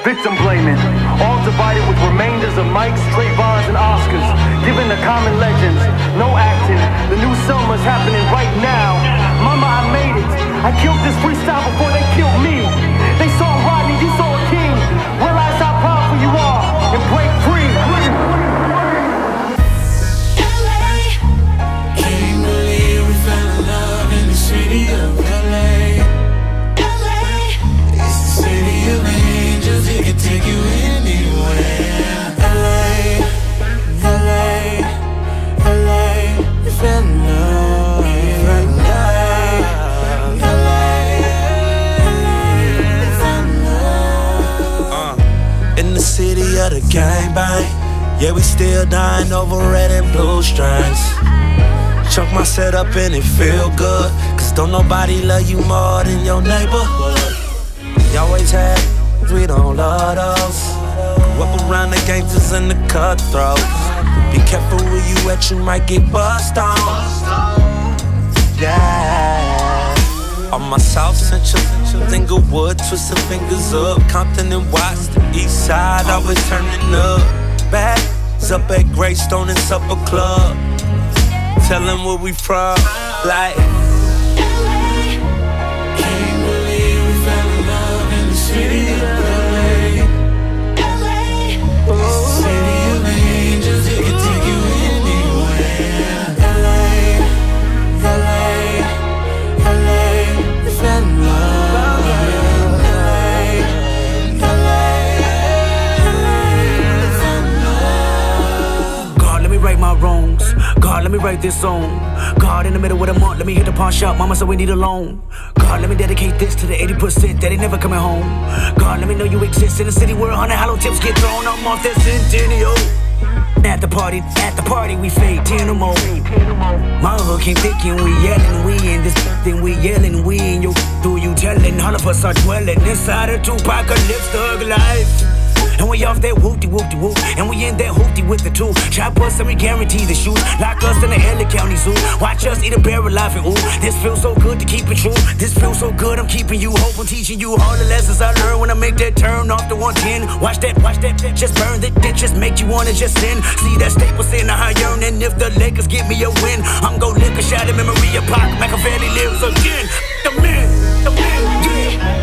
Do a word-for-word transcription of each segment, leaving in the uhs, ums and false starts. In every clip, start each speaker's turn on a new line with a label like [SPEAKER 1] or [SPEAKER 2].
[SPEAKER 1] victim blaming. All divided with remainders of Mikes, Trayvons, and Oscars. Given the common legends, no acting. The new Selma's happening right now. Mama, I made it. I killed this freestyle before they killed me. They saw Rodney, you saw a king. Realize how powerful you are and break free.
[SPEAKER 2] Can't believe we fell in love in the city of L A. L A, it's the city of angels. It can take you anywhere. L A, L A, L A, we fell in love. We fell in love. L A, L A, we fell in love. Uh, in the city of the gangbang. Yeah, we still dying over red and blue strings. Chunk my setup and it feel good, cause don't nobody love you more than your neighborhood. You always had, we don't love those. Grew up around the gangsters and the cutthroats. Be careful where you at, you might get bust on. Yeah. On my South Central, Inglewood, twisting fingers up. Compton and Watts, the east side, always turning up. Bags up at Greystone and Supper Club. Tell them where we from, like L A. Can't believe we fell in love in the city of L A. L A, it's the city of angels. It can take you anywhere. L A, L A, L A, we fell in love.
[SPEAKER 3] Right my wrongs, God, let me write this song. God, in the middle of the month, let me hit the pawn shop. Mama said we need a loan. God, let me dedicate this to the eighty percent that ain't never coming home. God, let me know you exist in a city where a hundred hollow tips get thrown. I'm off that centennial. At the party, at the party, we fade ten or more. My hood came thick and we yelling, we in this thing, we yelling, we in your do you telling, all of us are dwelling inside a two-apocalypse thug life. And we off that whoopty-whoopty-whoop, and we in that hoopty with the two. Chop us and we guarantee the shoot. Lock us in the L A County Zoo. Watch us eat a bear alive and ooh, this feels so good to keep it true. This feels so good, I'm keeping you hope. I'm teaching you all the lessons I learned when I make that turn off the one ten. Watch that, watch that, just burn that, that just make you wanna just sin. See that Staples in how I yearn, and if the Lakers give me a win, I'm gon' lick a shot of memory of Pac. Machiavelli lives again. The man, the man, yeah.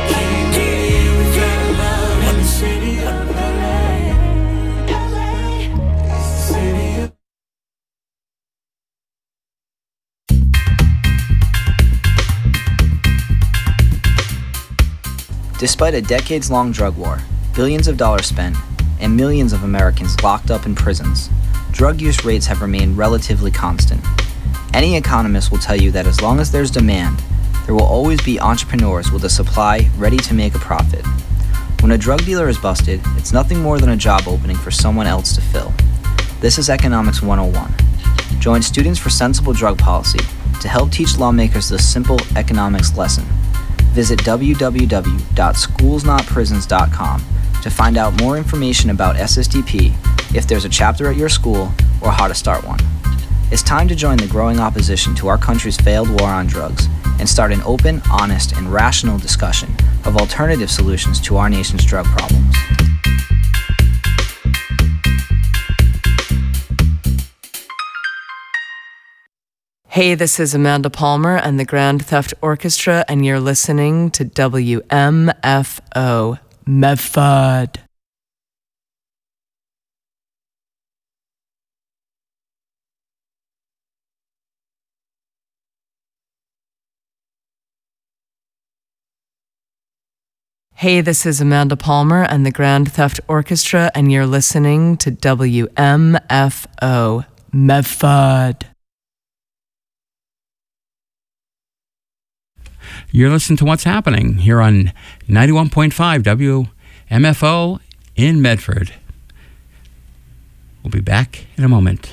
[SPEAKER 4] Despite a decades-long drug war, billions of dollars spent, and millions of Americans locked up in prisons, drug use rates have remained relatively constant. Any economist will tell you that as long as there's demand, there will always be entrepreneurs with a supply ready to make a profit. When a drug dealer is busted, it's nothing more than a job opening for someone else to fill. This is Economics one oh one. Join Students for Sensible Drug Policy to help teach lawmakers this simple economics lesson. Visit w w w dot schools not prisons dot com to find out more information about S S D P, if there's a chapter at your school, or how to start one. It's time to join the growing opposition to our country's failed war on drugs and start an open, honest, and rational discussion of alternative solutions to our nation's drug problems.
[SPEAKER 5] Hey, this is Amanda Palmer and the Grand Theft Orchestra, and you're listening to W M F O, Medford. Hey, this is Amanda Palmer and the Grand Theft Orchestra, and you're listening to W M F O, Medford.
[SPEAKER 6] You're listening to What's Happening here on ninety-one point five W M F O in Medford. We'll be back in a moment.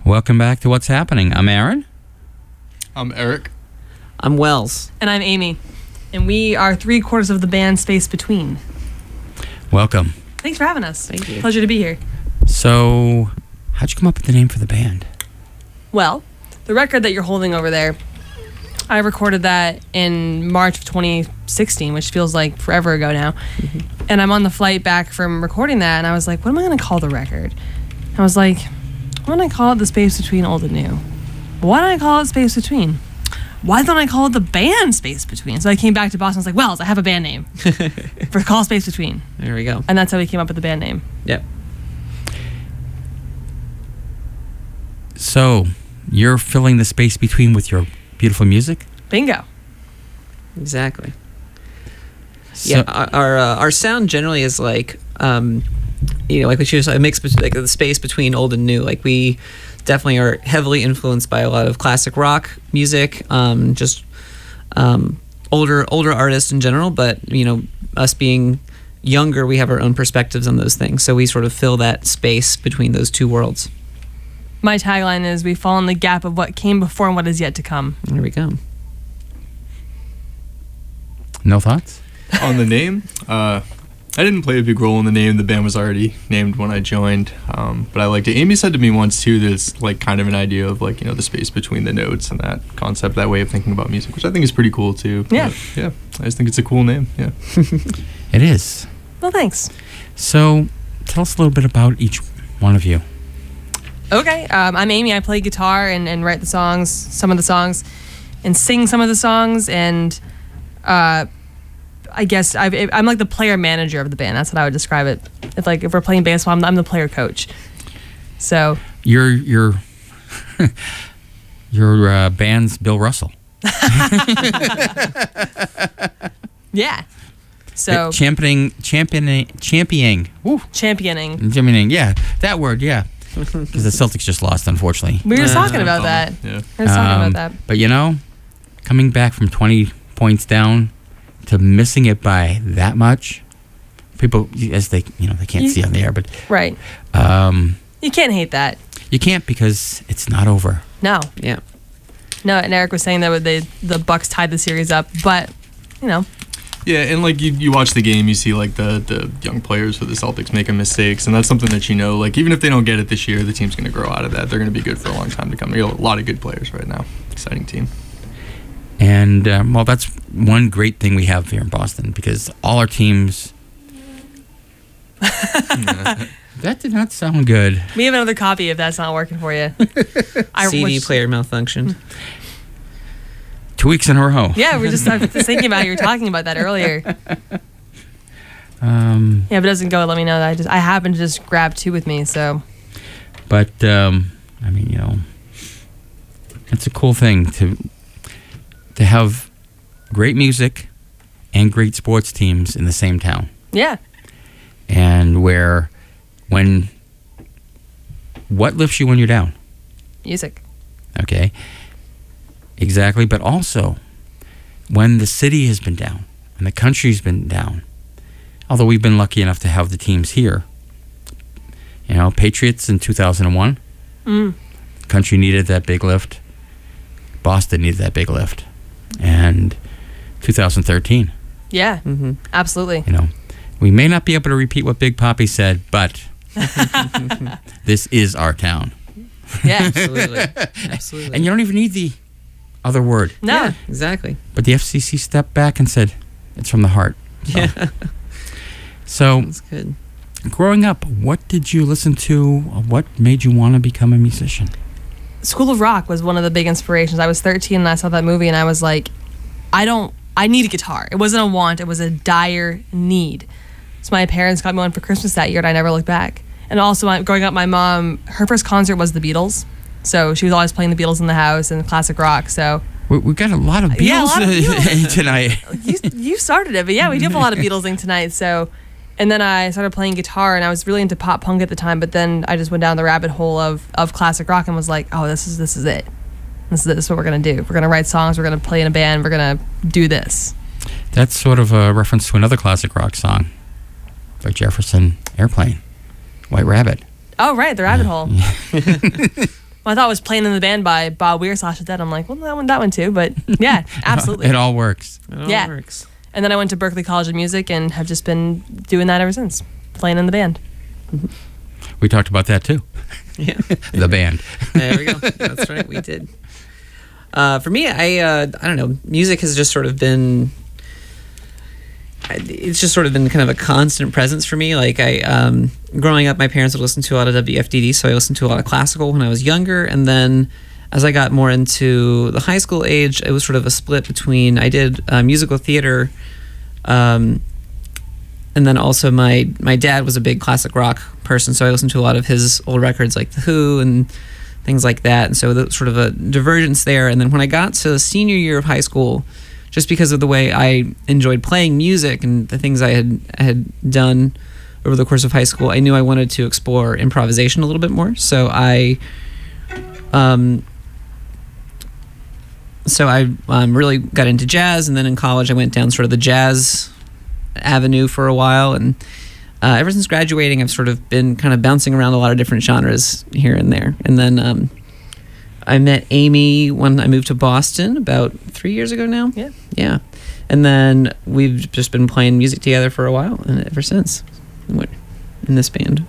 [SPEAKER 6] Welcome back to What's Happening. I'm Aaron.
[SPEAKER 7] I'm Eric.
[SPEAKER 8] I'm Wells.
[SPEAKER 9] And I'm Amy. And we are three quarters of the band Space Between.
[SPEAKER 6] Welcome.
[SPEAKER 9] Thanks for having us.
[SPEAKER 8] Thank you.
[SPEAKER 9] Pleasure to be here.
[SPEAKER 6] So, how'd you come up with the name for the band?
[SPEAKER 9] Well, the record that you're holding over there, I recorded that in March of twenty sixteen, which feels like forever ago now. Mm-hmm. And I'm on the flight back from recording that, and I was like, what am I going to call the record? I was like, why don't I call it The Space Between Old and New? Why don't I call it Space Between? Why don't I call it the band Space Between? So I came back to Boston. I was like, Wells, I have a band name for Call Space Between.
[SPEAKER 8] There we go.
[SPEAKER 9] And that's how we came up with the band name.
[SPEAKER 8] Yep.
[SPEAKER 6] So, you're filling the space between with your beautiful music?
[SPEAKER 9] Bingo.
[SPEAKER 8] Exactly.
[SPEAKER 6] So,
[SPEAKER 8] yeah, our our, uh, our sound generally is like, um, you know, like we choose a mix between like the space between old and new. Like we definitely are heavily influenced by a lot of classic rock music, um, just um, older older artists in general. But you know, us being younger, we have our own perspectives on those things. So we sort of fill that space between those two worlds.
[SPEAKER 9] My tagline is, we fall in the gap of what came before and what is yet to come.
[SPEAKER 8] There we go.
[SPEAKER 6] no thoughts?
[SPEAKER 7] On the name, uh, I didn't play a big role in the name. The band was already named when I joined, um, but I liked it. Amy said to me once too that it's like kind of an idea of like, you know, the space between the notes and that concept, that way of thinking about music, which I think is pretty cool too.
[SPEAKER 9] Yeah.
[SPEAKER 7] But, yeah. I just think it's a cool name. Yeah.
[SPEAKER 6] It is.
[SPEAKER 9] Well, thanks.
[SPEAKER 6] So, tell us a little bit about each one of you.
[SPEAKER 9] Okay, um, I'm Amy. I play guitar and, and write the songs, some of the songs, and sing some of the songs. And uh, I guess I've, I'm like the player manager of the band. That's what I would describe it. If like if we're playing baseball, I'm, I'm the player coach. So
[SPEAKER 6] Your your your uh, band's Bill Russell.
[SPEAKER 9] yeah. So
[SPEAKER 6] championing championing championing. Woo.
[SPEAKER 9] championing.
[SPEAKER 6] Championing. Yeah, that word. Yeah. Because the Celtics just lost, unfortunately.
[SPEAKER 9] We were just talking about
[SPEAKER 7] Um,
[SPEAKER 9] that.
[SPEAKER 7] Yeah.
[SPEAKER 9] We were just talking
[SPEAKER 6] Um,
[SPEAKER 9] about that.
[SPEAKER 6] But you know, coming back from twenty points down to missing it by that much, people, as they, you know, they can't
[SPEAKER 9] You-
[SPEAKER 6] see on the air, but
[SPEAKER 9] Right.
[SPEAKER 6] um,
[SPEAKER 9] You can't hate that.
[SPEAKER 6] you can't because it's not over.
[SPEAKER 9] No.
[SPEAKER 8] Yeah.
[SPEAKER 9] No, and Eric was saying that they, the Bucks tied the series up, but, you know,
[SPEAKER 7] Yeah, and like you, you watch the game, you see like the, the young players for the Celtics making mistakes, and that's something that you know, like even if they don't get it this year, the team's going to grow out of that. They're going to be good for a long time to come. You know, a lot of good players right now. Exciting team.
[SPEAKER 6] And, um, well, that's one great thing we have here in Boston because all our teams. That did not sound good.
[SPEAKER 9] we have another copy if that's not working for you. I
[SPEAKER 8] C D
[SPEAKER 9] wish-
[SPEAKER 8] player malfunction.
[SPEAKER 6] Two weeks in a row.
[SPEAKER 9] Yeah, we were just, I was just thinking about it. You were talking about that earlier.
[SPEAKER 6] Um,
[SPEAKER 9] Yeah, if it doesn't go, let me know. That I just I happened to just grab two with me, so
[SPEAKER 6] but, um, I mean, you know, it's a cool thing to to have great music and great sports teams in the same town.
[SPEAKER 9] yeah.
[SPEAKER 6] And where when what lifts you when you're down?
[SPEAKER 9] Music.
[SPEAKER 6] Okay. Exactly, but also when the city has been down and the country's been down, although we've been lucky enough to have the teams here. You know, Patriots in two thousand one,
[SPEAKER 9] Mm.
[SPEAKER 6] country needed that big lift. Boston needed that big lift. And two thousand thirteen,
[SPEAKER 9] Yeah,
[SPEAKER 8] Mm-hmm.
[SPEAKER 9] absolutely.
[SPEAKER 6] you know, we may not be able to repeat what Big Papi said, but this is our town.
[SPEAKER 9] Yeah.
[SPEAKER 8] Absolutely. Absolutely.
[SPEAKER 6] And you don't even need the other word.
[SPEAKER 9] No.
[SPEAKER 8] Yeah, exactly.
[SPEAKER 6] But the F C C stepped back and said, it's from the heart. So,
[SPEAKER 8] Yeah.
[SPEAKER 6] so
[SPEAKER 8] That's good.
[SPEAKER 6] growing up, what did you listen to? What made you want to become a musician?
[SPEAKER 9] School of Rock was one of the big inspirations. I was thirteen and I saw that movie and I was like, I don't, I need a guitar. It wasn't a want, it was a dire need. So my parents got me one for Christmas that year and I never looked back. And also, my, growing up, my mom, her first concert was the Beatles. So she was always playing the Beatles in the house and classic rock. So
[SPEAKER 6] We, we got a lot of Beatles,
[SPEAKER 9] Yeah, a lot of Beatles.
[SPEAKER 6] tonight.
[SPEAKER 9] you, you started it, but yeah, we do have a lot of Beatlesing tonight. So, and then I started playing guitar, and I was really into pop punk at the time. But then I just went down the rabbit hole of, of classic rock and was like, oh, this is this is it. This is it. This is what we're gonna do. We're gonna write songs. We're gonna play in a band. We're gonna do this.
[SPEAKER 6] That's sort of a reference to another classic rock song by Jefferson Airplane, White Rabbit.
[SPEAKER 9] Oh, right, the rabbit hole. I thought it was Playing in the Band by Bob Weir slash Dead. I'm like, well, that one, that one too. But yeah, absolutely.
[SPEAKER 6] It all works.
[SPEAKER 8] It all
[SPEAKER 9] Yeah.
[SPEAKER 8] works.
[SPEAKER 9] And then I went to Berklee College of Music and have just been doing that ever since, playing in the band.
[SPEAKER 6] We talked about that too.
[SPEAKER 8] Yeah.
[SPEAKER 6] The band.
[SPEAKER 8] There we go. That's right. We did. Uh, for me, I uh, I don't know. Music has just sort of been. I- It's just sort of been kind of a constant presence for me. Like I, um, growing up, my parents would listen to a lot of W F D D, so I listened to a lot of classical when I was younger. And then, as I got more into the high school age, it was sort of a split between I did uh, musical theater, um, and then also my my dad was a big classic rock person, so I listened to a lot of his old records like The Who and things like that. And so there was sort of a divergence there. And then when I got to senior year of high school, just because of the way I enjoyed playing music and the things I had had done over the course of high school, I knew I wanted to explore improvisation a little bit more. So I, um, so I um, really got into jazz, and then in college I went down sort of the jazz avenue for a while, and uh, ever since graduating, I've sort of been kind of bouncing around a lot of different genres here and there. And then um, I met Amy when I moved to Boston about three years ago now.
[SPEAKER 9] Yeah.
[SPEAKER 8] Yeah. And then we've just been playing music together for a while, and ever since, what, in this band,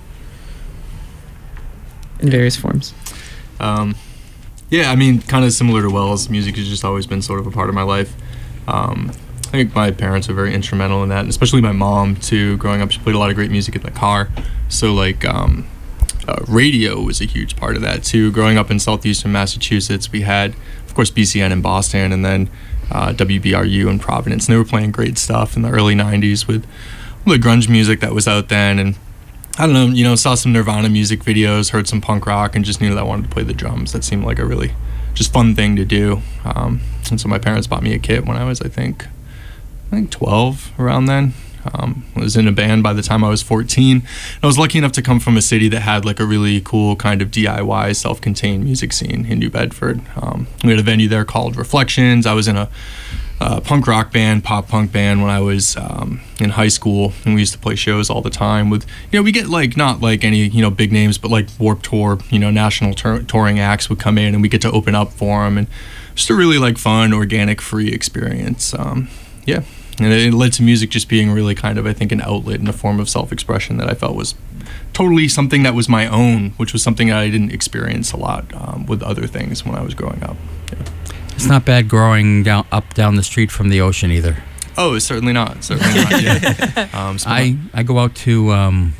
[SPEAKER 8] in various forms.
[SPEAKER 7] Um, yeah, I mean, kind of similar to Wells, music has just always been sort of a part of my life. Um, I think my parents are very instrumental in that, and especially my mom, too. Growing up, she played a lot of great music in the car. So, like, um, uh, radio was a huge part of that, too. Growing up in southeastern Massachusetts, we had, of course, B C N in Boston, and then uh, W B R U in Providence. And they were playing great stuff in the early nineties with all the grunge music that was out then. And I don't know, you know, saw some Nirvana music videos, heard some punk rock, and just knew that I wanted to play the drums. That seemed like a really just fun thing to do. Um, and so my parents bought me a kit when I was, I think, I think twelve, around then. Um, I was in a band by the time I was fourteen. And I was lucky enough to come from a city that had like a really cool kind of D I Y, self-contained music scene in New Bedford. Um, we had a venue there called Reflections. I was in a uh, punk rock band, pop punk band when I was um, in high school, and we used to play shows all the time with, you know, we get like, not like any, you know, big names, but like Warped Tour, you know, national tur- touring acts would come in, and we get to open up for them, and just a really like fun, organic, free experience. Um, yeah. And it led to music just being really kind of, I think, an outlet and a form of self-expression that I felt was totally something that was my own, which was something I didn't experience a lot um, with other things when I was growing up. Yeah.
[SPEAKER 6] It's not bad growing down up down the street from the ocean either.
[SPEAKER 7] Oh, it's certainly not. Certainly not. Yeah. Um, so
[SPEAKER 6] I, I go out to um,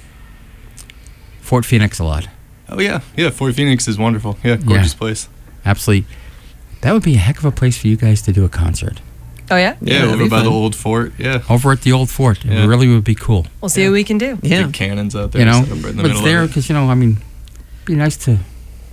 [SPEAKER 6] Fort Phoenix a lot.
[SPEAKER 7] Oh yeah, yeah. Fort Phoenix is wonderful. Yeah, gorgeous
[SPEAKER 6] Yeah.
[SPEAKER 7] place.
[SPEAKER 6] Absolutely. That would be a heck of a place for you guys to do a concert.
[SPEAKER 9] Oh, yeah?
[SPEAKER 7] Yeah,
[SPEAKER 8] Yeah, that'd
[SPEAKER 7] over
[SPEAKER 8] be
[SPEAKER 7] by
[SPEAKER 8] fun.
[SPEAKER 7] the old fort. Yeah,
[SPEAKER 6] Over at the old fort. It
[SPEAKER 7] Yeah.
[SPEAKER 6] really would be cool.
[SPEAKER 9] We'll see what we can do.
[SPEAKER 8] Yeah.
[SPEAKER 7] big cannons out there.
[SPEAKER 6] You know,
[SPEAKER 7] set up right in the
[SPEAKER 6] but it's
[SPEAKER 7] middle
[SPEAKER 6] there
[SPEAKER 7] of it.
[SPEAKER 6] because, you know, I mean, it'd be nice to. At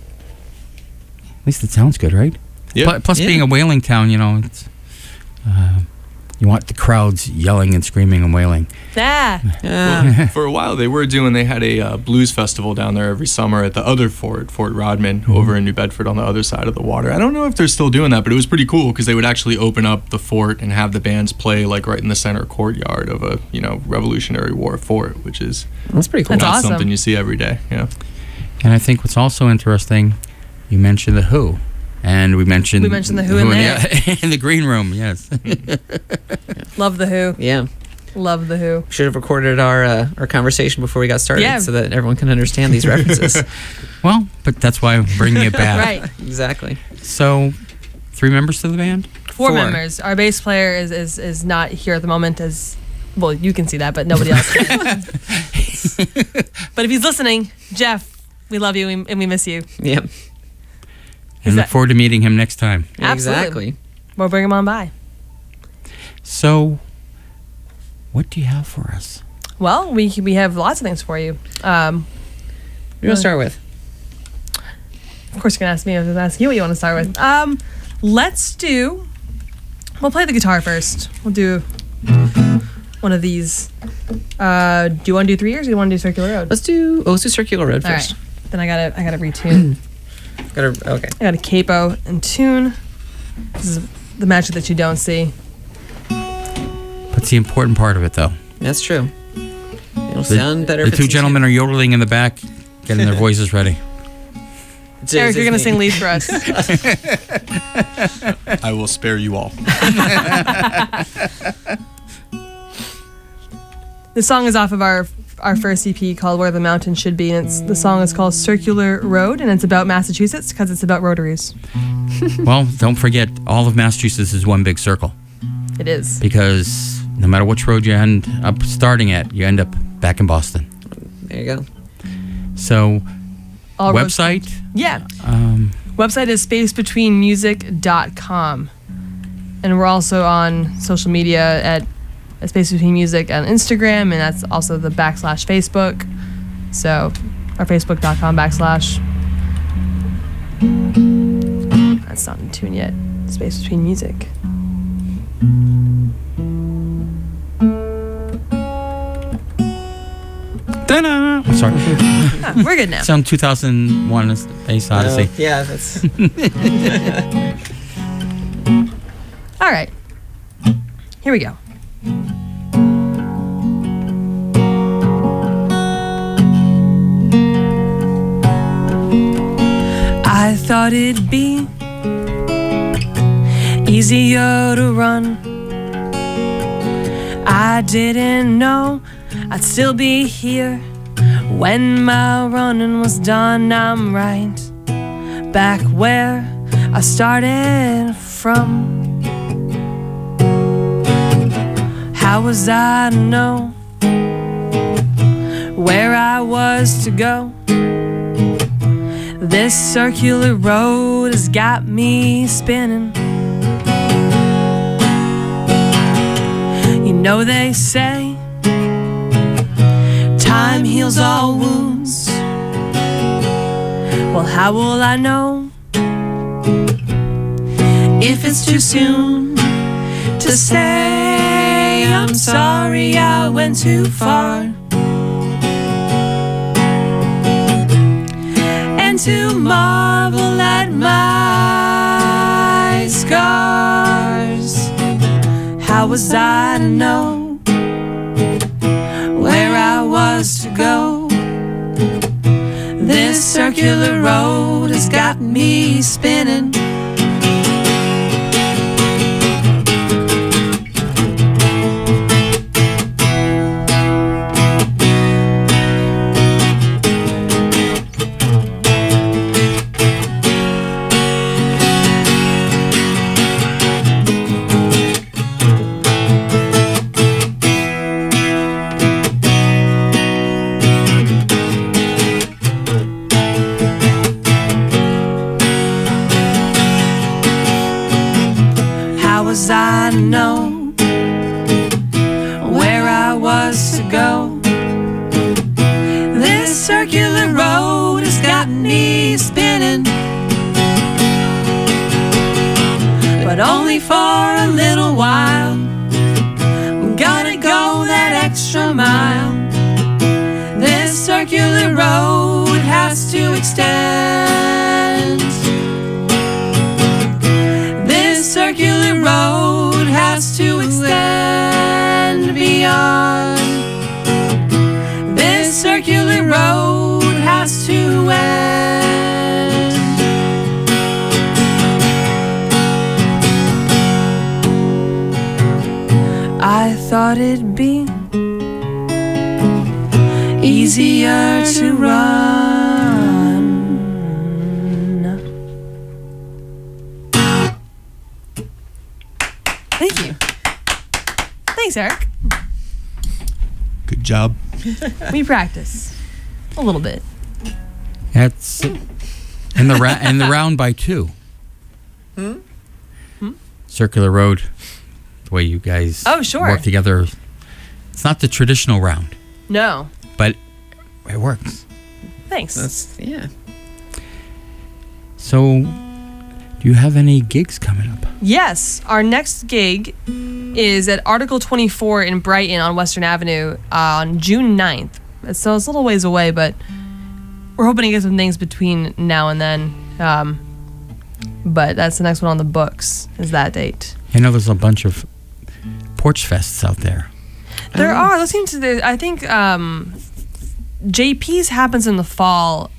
[SPEAKER 6] least it sounds good, right?
[SPEAKER 7] Yeah.
[SPEAKER 6] Pl- Plus,
[SPEAKER 8] Yeah.
[SPEAKER 6] being a whaling town, you know, it's, uh, you want the crowds yelling and screaming and wailing.
[SPEAKER 9] Ah,
[SPEAKER 8] Yeah.
[SPEAKER 7] For a while, they were doing. They had a uh, blues festival down there every summer at the other fort, Fort Rodman,
[SPEAKER 6] Mm-hmm.
[SPEAKER 7] over in New Bedford on the other side of the water. I don't know if they're still doing that, but it was pretty cool because they would actually open up the fort and have the bands play like right in the center courtyard of a, you know, Revolutionary War fort, which is
[SPEAKER 8] That's pretty cool.
[SPEAKER 9] That's
[SPEAKER 7] not
[SPEAKER 9] awesome.
[SPEAKER 7] something you see every day. Yeah.
[SPEAKER 6] And I think what's also interesting, you mentioned The Who. And we mentioned
[SPEAKER 9] We mentioned The Who in there.
[SPEAKER 6] the, in the green room, yes.
[SPEAKER 9] love The Who.
[SPEAKER 8] Yeah.
[SPEAKER 9] Love The Who.
[SPEAKER 8] Should have recorded our uh, our conversation before we got started,
[SPEAKER 9] Yeah.
[SPEAKER 8] so that everyone can understand these references.
[SPEAKER 6] Well, but that's why I'm bringing it back.
[SPEAKER 9] Right.
[SPEAKER 8] Exactly.
[SPEAKER 6] So, three members to the band?
[SPEAKER 9] Four,
[SPEAKER 8] Four.
[SPEAKER 9] members. Our bass player is, is, is not here at the moment as, well, you can see that, but nobody else can. But if he's listening, Jeff, we love you and we miss you.
[SPEAKER 8] Yep.
[SPEAKER 6] And look
[SPEAKER 9] that-
[SPEAKER 6] forward to meeting him next time.
[SPEAKER 9] Absolutely.
[SPEAKER 8] Exactly.
[SPEAKER 9] We'll bring him on by.
[SPEAKER 6] So, what do you have for us?
[SPEAKER 9] Well, we we have lots of things for you. Um,
[SPEAKER 8] What do you want to start with?
[SPEAKER 9] of course, you're going to ask me. I was going to ask you what you want to start with. Um, let's do, we'll play the guitar first. We'll do one of these. Uh, do you want to do three years or do you want to do Circular Road?
[SPEAKER 8] Let's do. Oh, let's do Circular Road
[SPEAKER 9] All
[SPEAKER 8] first.
[SPEAKER 9] right. Then I gotta I gotta retune.
[SPEAKER 8] Gotta, okay.
[SPEAKER 9] I got a capo and tune. This is the magic that you don't see.
[SPEAKER 6] That's the important part of it, though.
[SPEAKER 8] That's true. It'll
[SPEAKER 6] The,
[SPEAKER 8] sound better.
[SPEAKER 6] the
[SPEAKER 8] if
[SPEAKER 6] two
[SPEAKER 8] it's in
[SPEAKER 6] gentlemen are yodeling in the back, getting their voices ready.
[SPEAKER 9] Eric, you're gonna sing lead for us.
[SPEAKER 7] I will spare you all.
[SPEAKER 9] The song is off of our our first E P called Where the Mountains Should Be, and it's the song is called Circular Road, and it's about Massachusetts because it's about rotaries.
[SPEAKER 6] Well, don't forget, all of Massachusetts is one big circle.
[SPEAKER 9] It is.
[SPEAKER 6] Because no matter which road you end up starting at, you end up back in Boston.
[SPEAKER 8] There you go.
[SPEAKER 6] So,
[SPEAKER 9] All roads-
[SPEAKER 6] website?
[SPEAKER 9] Yeah.
[SPEAKER 6] Um,
[SPEAKER 9] Website is space between music dot com. And we're also on social media at Space Between Music on Instagram, and that's also the backslash Facebook. So, our facebook.com backslash. That's not in tune yet. Space Between Music.
[SPEAKER 6] Ta-da! I'm sorry.
[SPEAKER 9] Ah, we're good now.
[SPEAKER 6] It's on two thousand one Space Odyssey.
[SPEAKER 8] Uh, yeah, that's.
[SPEAKER 9] All right. Here we go. I thought it'd be easier to run. I didn't know I'd still be here when my running was done. I'm right back where I started from. How was I to know where I was to go? This circular road has got me spinning. You know they say time heals all wounds. Well, how will I know if it's too soon to say I'm sorry I went too far? And to marvel at my scars. How was I to know where I was to go? This circular road has got me spinning. Was I to know where I was to go? This circular road has got me spinning, but only for a little while. I'm gonna go that extra mile. This circular road has to extend. This circular road has to extend beyond. This circular road has to end. I thought it'd be easier to run. Thank you. Thanks, Eric.
[SPEAKER 7] Good job.
[SPEAKER 9] We practice a little bit.
[SPEAKER 6] That's in the ra- in the round by two.
[SPEAKER 9] Hmm? Hmm?
[SPEAKER 6] Circular road, the way you guys
[SPEAKER 9] Oh, sure.
[SPEAKER 6] work together. It's not the traditional round,
[SPEAKER 9] No.
[SPEAKER 6] but it works.
[SPEAKER 9] Thanks.
[SPEAKER 8] That's yeah.
[SPEAKER 6] So, do you have any gigs coming up?
[SPEAKER 9] Yes, our next gig is at Article twenty-four in Brighton on Western Avenue uh, on June ninth. So it's a little ways away, but we're hoping to get some things between now and then. Um, but that's the next one on the books, is that date.
[SPEAKER 6] I know there's a bunch of porch fests out there.
[SPEAKER 9] There are. Listening to the, I think um, J P's happens in the fall,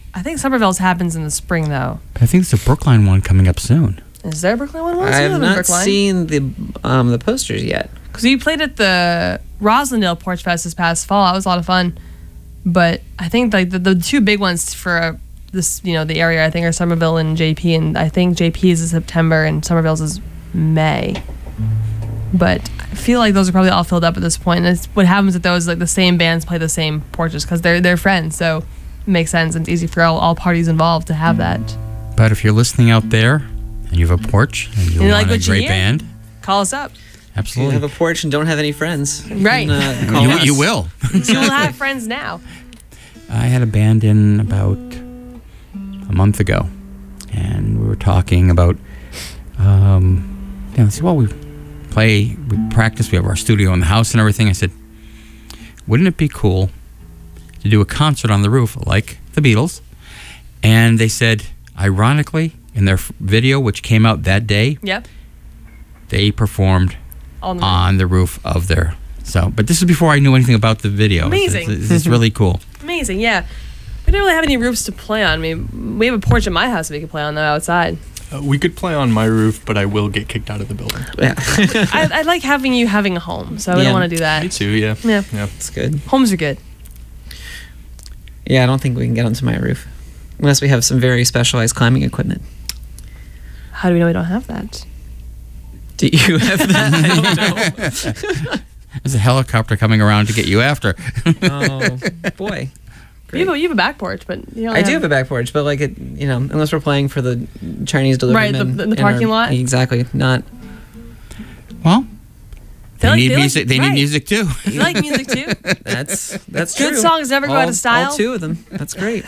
[SPEAKER 9] I think Somerville's happens in the spring, though.
[SPEAKER 6] But I think there's a Brookline one coming up soon.
[SPEAKER 9] Is there a Brookline one? What's
[SPEAKER 8] I
[SPEAKER 9] the
[SPEAKER 8] have
[SPEAKER 9] other
[SPEAKER 8] not
[SPEAKER 9] Brookline?
[SPEAKER 8] seen the um, the posters yet.
[SPEAKER 9] Because we played at the Roslindale Porch Fest this past fall. That was a lot of fun. But I think like the, the two big ones for uh, this, you know, the area, I think are Somerville and J P. And I think J P's is September and Somerville's is May. But I feel like those are probably all filled up at this point. And it's what happens with those, like the same bands play the same porches because they're they're friends. So it makes sense. And it's easy for all, all parties involved to have that.
[SPEAKER 6] But if you're listening out there and you have a porch and you
[SPEAKER 9] You
[SPEAKER 6] want
[SPEAKER 9] like
[SPEAKER 6] a
[SPEAKER 9] what you
[SPEAKER 6] great
[SPEAKER 9] hear?
[SPEAKER 6] band,
[SPEAKER 9] Call us up.
[SPEAKER 8] If you
[SPEAKER 6] absolutely.
[SPEAKER 8] have a porch and don't have any friends, you
[SPEAKER 9] Right.
[SPEAKER 8] can, uh, call
[SPEAKER 6] You,
[SPEAKER 8] us.
[SPEAKER 6] you will.
[SPEAKER 9] You will have friends now.
[SPEAKER 6] I had a band in about a month ago, and we were talking about, um, you know, I said, well, we play, we practice, we have our studio in the house and everything. I said, wouldn't it be cool to do a concert on the roof like the Beatles? And they said, ironically, in their f- video, which came out that day,
[SPEAKER 9] Yep.
[SPEAKER 6] they performed
[SPEAKER 9] On the
[SPEAKER 6] on the roof of their. So, but this is before I knew anything about the video.
[SPEAKER 9] Amazing.
[SPEAKER 6] It's, it's, it's really cool.
[SPEAKER 9] Amazing, yeah. We don't really have any roofs to play on. I mean, we have a porch at my house we could play on though outside.
[SPEAKER 7] Uh, we could play on my roof, but I will get kicked out of the building.
[SPEAKER 8] Yeah,
[SPEAKER 9] I, I like having you having a home, so I
[SPEAKER 8] Yeah.
[SPEAKER 9] don't want to do that.
[SPEAKER 7] Me too, yeah.
[SPEAKER 9] Yeah.
[SPEAKER 7] Yeah.
[SPEAKER 8] it's good.
[SPEAKER 9] Homes are good.
[SPEAKER 8] Yeah, I don't think we can get onto my roof unless we have some very specialized climbing equipment.
[SPEAKER 9] How do we know we don't have that?
[SPEAKER 8] Do you have that? I don't know.
[SPEAKER 6] There's a helicopter coming around to get you after.
[SPEAKER 8] Oh boy.
[SPEAKER 9] You have, a, you have a back porch, but you don't
[SPEAKER 8] I do have a back porch, but like it, you know, unless we're playing for the Chinese delivery
[SPEAKER 9] Right, the-
[SPEAKER 8] men
[SPEAKER 9] the
[SPEAKER 8] in
[SPEAKER 9] parking
[SPEAKER 8] our-
[SPEAKER 9] lot?
[SPEAKER 8] Exactly, not.
[SPEAKER 6] Well,
[SPEAKER 9] They
[SPEAKER 6] they,
[SPEAKER 9] like-
[SPEAKER 6] need
[SPEAKER 9] they like-
[SPEAKER 6] music. They
[SPEAKER 9] right.
[SPEAKER 6] need music too.
[SPEAKER 9] You like music too?
[SPEAKER 8] That's that's
[SPEAKER 9] Good
[SPEAKER 8] true.
[SPEAKER 9] songs never go
[SPEAKER 8] all,
[SPEAKER 9] out of style.
[SPEAKER 8] All two of them. That's great.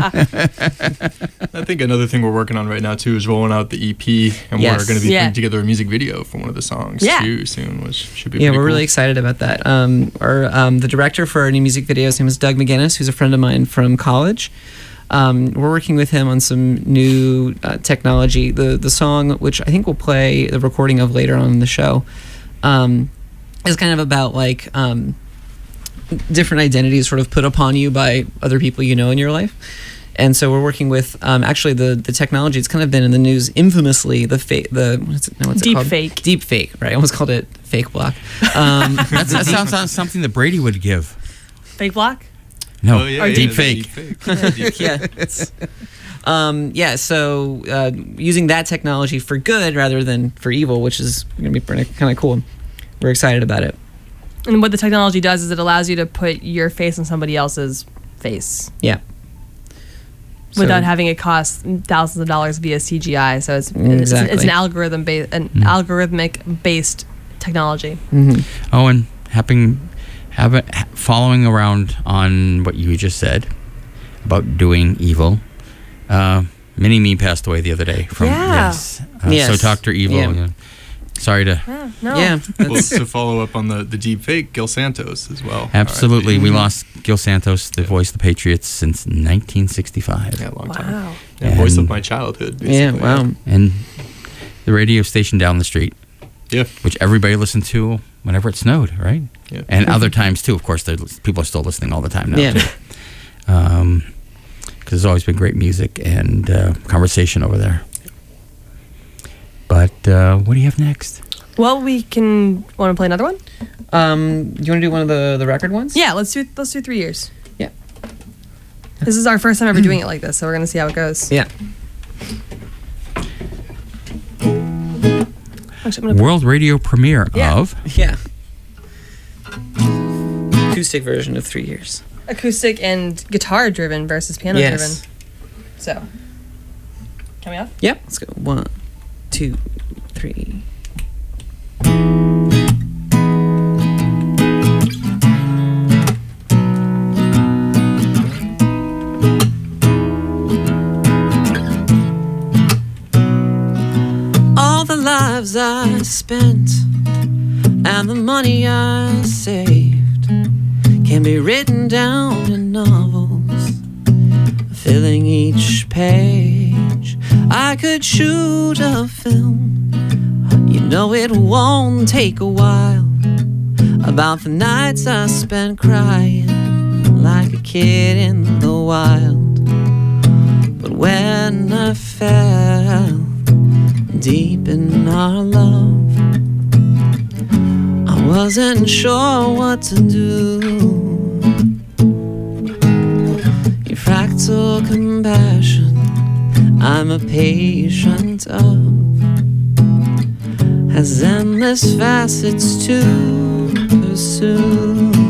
[SPEAKER 7] I think another thing we're working on right now too is rolling out the E P, and
[SPEAKER 8] Yes.
[SPEAKER 7] we're going to be
[SPEAKER 9] Yeah.
[SPEAKER 7] putting together a music video for one of the songs
[SPEAKER 9] Yeah.
[SPEAKER 7] too soon, which should be
[SPEAKER 8] Yeah,
[SPEAKER 7] pretty
[SPEAKER 8] we're
[SPEAKER 7] cool.
[SPEAKER 8] really excited about that. Um, our um, the director for our new music video, his name is Doug McGinnis, who's a friend of mine from college. Um, we're working with him on some new uh, technology. The the song, which I think we'll play the recording of later on in the show, um, is kind of about like um, different identities sort of put upon you by other people you know in your life. And so we're working with um, actually the the technology. It's kind of been in the news infamously. The fake the what's it, no, what's it
[SPEAKER 9] Deep
[SPEAKER 8] called?
[SPEAKER 9] fake.
[SPEAKER 8] Deep fake. Right. I almost called it fake block. Um,
[SPEAKER 6] That's, that sounds like something that Brady would give.
[SPEAKER 9] Fake block?
[SPEAKER 6] No,
[SPEAKER 7] Oh, yeah,
[SPEAKER 9] Or
[SPEAKER 7] yeah,
[SPEAKER 6] deep
[SPEAKER 7] the
[SPEAKER 6] fake.
[SPEAKER 7] deep fake. Yeah, deep fake.
[SPEAKER 8] yeah. it's- um, yeah. So uh, using that technology for good rather than for evil, which is going to be kind of cool. We're excited about it.
[SPEAKER 9] And what the technology does is it allows you to put your face on somebody else's face
[SPEAKER 8] Yeah.
[SPEAKER 9] without
[SPEAKER 8] So-
[SPEAKER 9] having it cost thousands of dollars via C G I. So it's it's,
[SPEAKER 8] Exactly.
[SPEAKER 9] it's an algorithm ba- an
[SPEAKER 6] Mm.
[SPEAKER 9] algorithmic based technology.
[SPEAKER 8] Mhm.
[SPEAKER 6] Oh, and having, having, following around on what you just said about doing evil. Uh, Mini Me passed away the other day from
[SPEAKER 9] Yeah.
[SPEAKER 6] yes. Uh,
[SPEAKER 8] Yes.
[SPEAKER 6] So Doctor Evil.
[SPEAKER 8] Yeah.
[SPEAKER 6] you know, sorry to.
[SPEAKER 9] Oh, no.
[SPEAKER 8] Yeah.
[SPEAKER 7] Well,
[SPEAKER 8] That's,
[SPEAKER 7] to follow up on the, the deep fake, Gil Santos as well.
[SPEAKER 6] Absolutely,
[SPEAKER 7] R I P.
[SPEAKER 6] we lost Gil Santos, the voice of the Patriots, since nineteen sixty-five,
[SPEAKER 7] Yeah, long time.
[SPEAKER 9] Wow.
[SPEAKER 7] Yeah, voice of
[SPEAKER 6] And-
[SPEAKER 7] my childhood.
[SPEAKER 8] yeah.
[SPEAKER 7] Basically.
[SPEAKER 8] Wow.
[SPEAKER 6] and the radio station down the street,
[SPEAKER 7] Yeah.
[SPEAKER 6] which everybody listened to whenever it snowed, right?
[SPEAKER 7] Yeah.
[SPEAKER 6] And other times too. Of course, they're- people are still listening all the time now.
[SPEAKER 8] Yeah.
[SPEAKER 6] Too. Um, because there's always been great music and uh, conversation over there. But uh, what do you have next?
[SPEAKER 9] Well, we can want to play another one.
[SPEAKER 8] Um, do you want to do one of the, the record ones?
[SPEAKER 9] Yeah, let's do let's do three years.
[SPEAKER 8] Yeah.
[SPEAKER 9] This is our first time ever doing it like this, so we're gonna see how it goes.
[SPEAKER 8] Yeah.
[SPEAKER 9] Actually, I'm gonna
[SPEAKER 6] World radio premiere
[SPEAKER 9] Yeah.
[SPEAKER 6] of
[SPEAKER 8] Yeah. Acoustic version of Three Years.
[SPEAKER 9] put acoustic and guitar driven versus piano
[SPEAKER 8] Yes.
[SPEAKER 9] driven. So, coming up.
[SPEAKER 8] Yep. Let's go. One, two, three. All the lives I spent and the money I saved can be written down in novels, filling each page. I could shoot a film, you know it won't take a while, about the nights I spent crying like a kid in the wild.
[SPEAKER 10] when I fell deep in our love. I wasn't sure what to do. Your fractal compassion I'm a patient of has endless facets to pursue.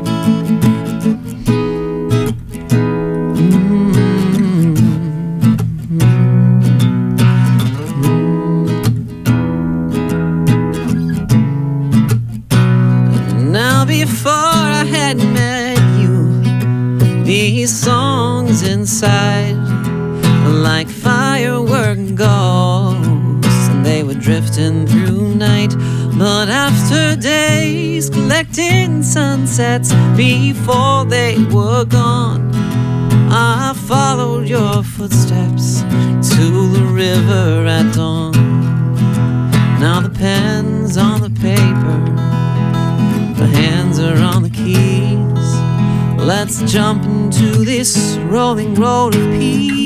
[SPEAKER 10] Now before I had met you, these songs inside were like firework ghosts, and they were drifting through night. But after days collecting sunsets before they were gone, I followed your footsteps to the river at dawn. Now the pen's on the paper, the hands are on the keys. Let's jump into this rolling road of peace.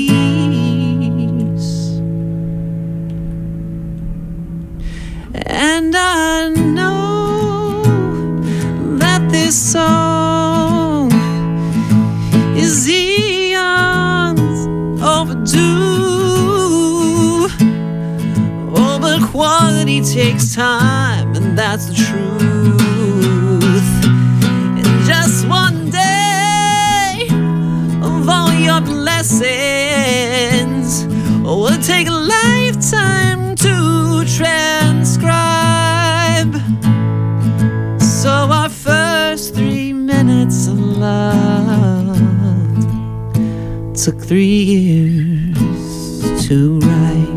[SPEAKER 10] And I know that this song is eons overdue. Oh, but quality takes time, and that's the truth. And just one day of all your blessings will take a lifetime to transcribe. So our first three minutes of love took three years to write.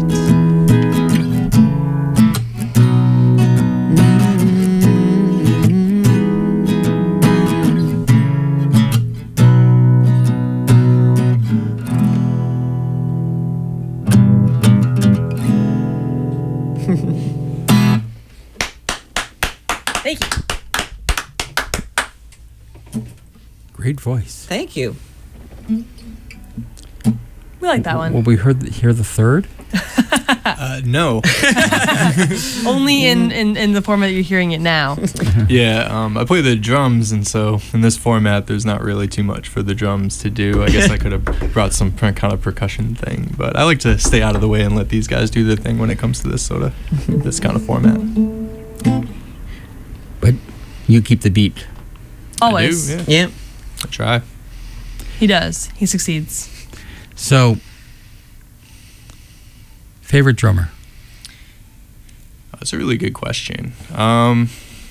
[SPEAKER 9] Thank you.
[SPEAKER 6] Great voice.
[SPEAKER 8] Thank you.
[SPEAKER 9] We like that one.
[SPEAKER 6] Will we heard hear the third?
[SPEAKER 7] Uh, no.
[SPEAKER 9] Only in, in, in the format you're hearing it now.
[SPEAKER 7] Yeah, um, I play the drums, and so in this format, there's not really too much for the drums to do. I guess I could have brought some per- kind of percussion thing, but I like to stay out of the way and let these guys do their thing when it comes to this sort of this kind of format.
[SPEAKER 6] But you keep the beat.
[SPEAKER 9] Always.
[SPEAKER 7] I do,
[SPEAKER 8] Yeah.
[SPEAKER 7] yeah. I try.
[SPEAKER 9] He does. He succeeds.
[SPEAKER 6] So, favorite drummer?
[SPEAKER 7] That's a really good question. Um,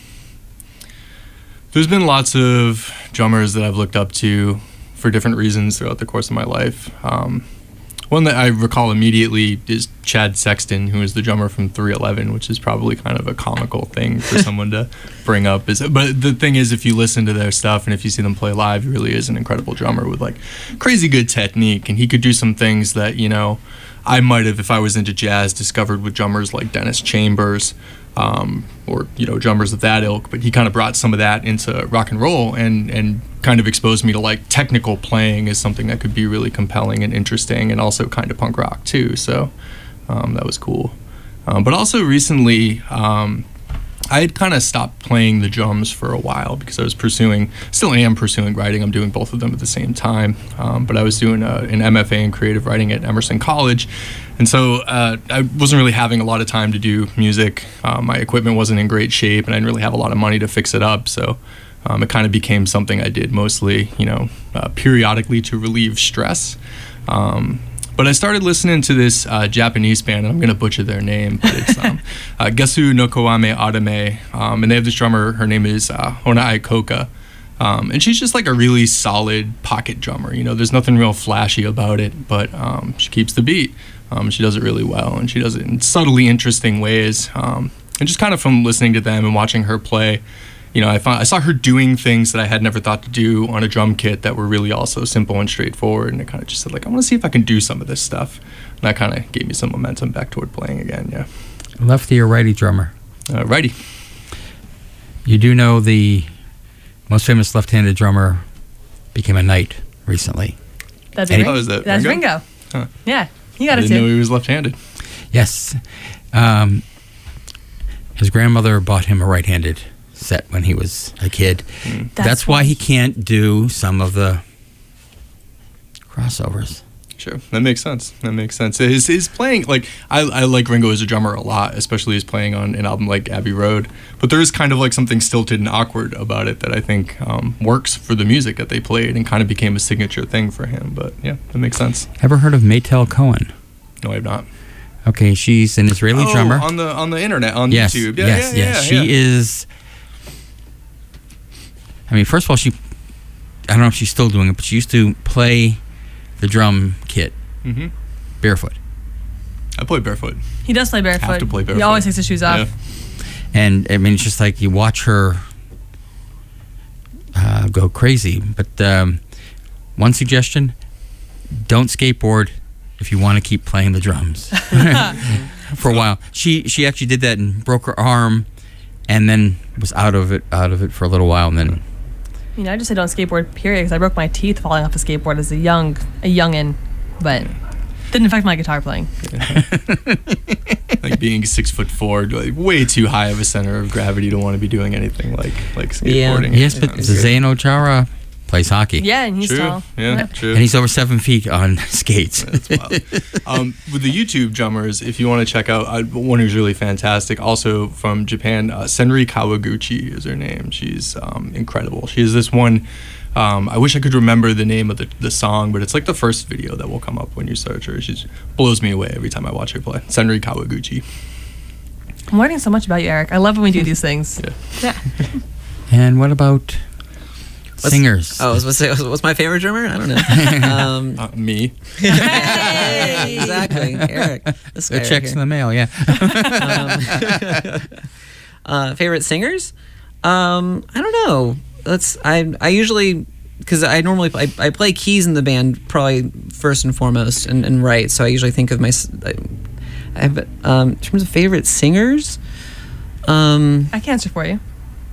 [SPEAKER 7] there's been lots of drummers that I've looked up to for different reasons throughout the course of my life. Um, one that I recall immediately is Chad Sexton, who is the drummer from three eleven, which is probably kind of a comical thing for someone to bring up. Is But the thing is, if you listen to their stuff and if you see them play live, he really is an incredible drummer with like crazy good technique. And he could do some things that, you know, I might have, if I was into jazz, discovered with drummers like Dennis Chambers, um, or, you know, drummers of that ilk. But he kind of brought some of that into rock and roll and, and kind of exposed me to like technical playing as something that could be really compelling and interesting, and also kind of punk rock too. So um, that was cool. Um, but also recently, um, I had kind of stopped playing the drums for a while because I was pursuing, still am pursuing writing. I'm doing both of them at the same time. Um, but I was doing a, an M F A in creative writing at Emerson College. And so uh, I wasn't really having a lot of time to do music. Uh, my equipment wasn't in great shape, and I didn't really have a lot of money to fix it up. So um, it kind of became something I did mostly, you know, uh, periodically to relieve stress. Um, But I started listening to this uh, Japanese band, and I'm going to butcher their name, but it's um, uh, Gesu no Koame Adame, um, and they have this drummer, her name is uh, Honai Koka, um, and she's just like a really solid pocket drummer. You know, there's nothing real flashy about it, but um, she keeps the beat. Um, she does it really well, and she does it in subtly interesting ways. Um, and just kind of from listening to them and watching her play, you know, I found I saw her doing things that I had never thought to do on a drum kit that were really also simple and straightforward, and it kind of just said, like, I want to see if I can do some of this stuff. And that kind of gave me some momentum back toward playing again, yeah.
[SPEAKER 6] Lefty or righty drummer?
[SPEAKER 7] Uh, righty.
[SPEAKER 6] You do know the most famous left-handed drummer became a knight recently.
[SPEAKER 9] That'd be
[SPEAKER 7] Any-
[SPEAKER 9] Ringo.
[SPEAKER 7] Oh, is that
[SPEAKER 9] That's
[SPEAKER 7] Ringo?
[SPEAKER 9] Ringo.
[SPEAKER 7] Huh.
[SPEAKER 9] Yeah, he got
[SPEAKER 7] I
[SPEAKER 9] it
[SPEAKER 7] didn't know
[SPEAKER 9] too.
[SPEAKER 7] he was left-handed.
[SPEAKER 6] Yes. Um, his grandmother bought him a right-handed set when he was a kid.
[SPEAKER 7] Mm.
[SPEAKER 6] That's,
[SPEAKER 9] That's
[SPEAKER 6] why
[SPEAKER 9] why-
[SPEAKER 6] he can't do some of the crossovers.
[SPEAKER 7] Sure, that makes sense. That makes sense. His his playing, like I, I like Ringo as a drummer a lot, especially his playing on an album like Abbey Road. But there is kind of like something stilted and awkward about it that I think um, works for the music that they played and kind of became a signature thing for him. But yeah, that makes sense.
[SPEAKER 6] Ever heard of Maytel Cohen?
[SPEAKER 7] No, I've not.
[SPEAKER 6] Okay, she's an Israeli
[SPEAKER 7] oh,
[SPEAKER 6] drummer.
[SPEAKER 7] on the on the internet on
[SPEAKER 6] yes,
[SPEAKER 7] YouTube. Yeah,
[SPEAKER 6] yes,
[SPEAKER 7] yeah,
[SPEAKER 6] yes.
[SPEAKER 7] yeah,
[SPEAKER 6] she
[SPEAKER 7] yeah.
[SPEAKER 6] is. I mean, first of all, she. I don't know if she's still doing it, but she used to play the drum kit
[SPEAKER 7] Mm-hmm.
[SPEAKER 6] barefoot.
[SPEAKER 7] I play barefoot.
[SPEAKER 9] He does play barefoot.
[SPEAKER 7] Have to play
[SPEAKER 9] He
[SPEAKER 7] barefoot.
[SPEAKER 9] always takes his shoes off.
[SPEAKER 7] Yeah.
[SPEAKER 6] And I mean, it's just like you watch her uh, go crazy. But um, one suggestion: don't skateboard if you want to keep playing the drums for a while. She she actually did that and broke her arm, and then was out of it out of it for a little while, and then.
[SPEAKER 9] You know, I just say don't skateboard, period, because I broke my teeth falling off a skateboard as a young, a youngin, but didn't affect my guitar playing.
[SPEAKER 7] Like being six foot four, like way too high of a center of gravity to want to be doing anything like like
[SPEAKER 8] Yeah.
[SPEAKER 7] skateboarding.
[SPEAKER 6] Yes, but
[SPEAKER 7] Yeah.
[SPEAKER 6] Zayn Ochara plays hockey.
[SPEAKER 9] Yeah, and he's
[SPEAKER 7] True.
[SPEAKER 9] tall.
[SPEAKER 7] Yeah, true.
[SPEAKER 6] And he's over seven feet on skates.
[SPEAKER 7] That's wild. Um, with the YouTube drummers, if you want to check out uh, one who's really fantastic, also from Japan, uh, Senri Kawaguchi is her name. She's um, incredible. She has this one. Um, I wish I could remember the name of the, the song, but it's like the first video that will come up when you search her. She blows me away every time I watch her play. Senri Kawaguchi.
[SPEAKER 9] I'm learning so much about you, Eric. I love when we do these things.
[SPEAKER 7] Yeah.
[SPEAKER 9] Yeah.
[SPEAKER 6] And what about
[SPEAKER 8] What's-
[SPEAKER 6] singers?
[SPEAKER 8] Oh, I was supposed to say, what's my favorite drummer? I don't know. Um,
[SPEAKER 7] Uh, me.
[SPEAKER 8] Hey, exactly, Eric. This
[SPEAKER 6] The
[SPEAKER 8] guy
[SPEAKER 6] checks
[SPEAKER 8] right
[SPEAKER 6] in the mail, yeah.
[SPEAKER 8] um, uh, favorite singers? Um, I don't know. Let's. I I usually because I normally I, I play keys in the band probably first and foremost and, and write. So I usually think of my. s- I, I have, um, in terms of favorite singers, um,
[SPEAKER 9] I can answer for you.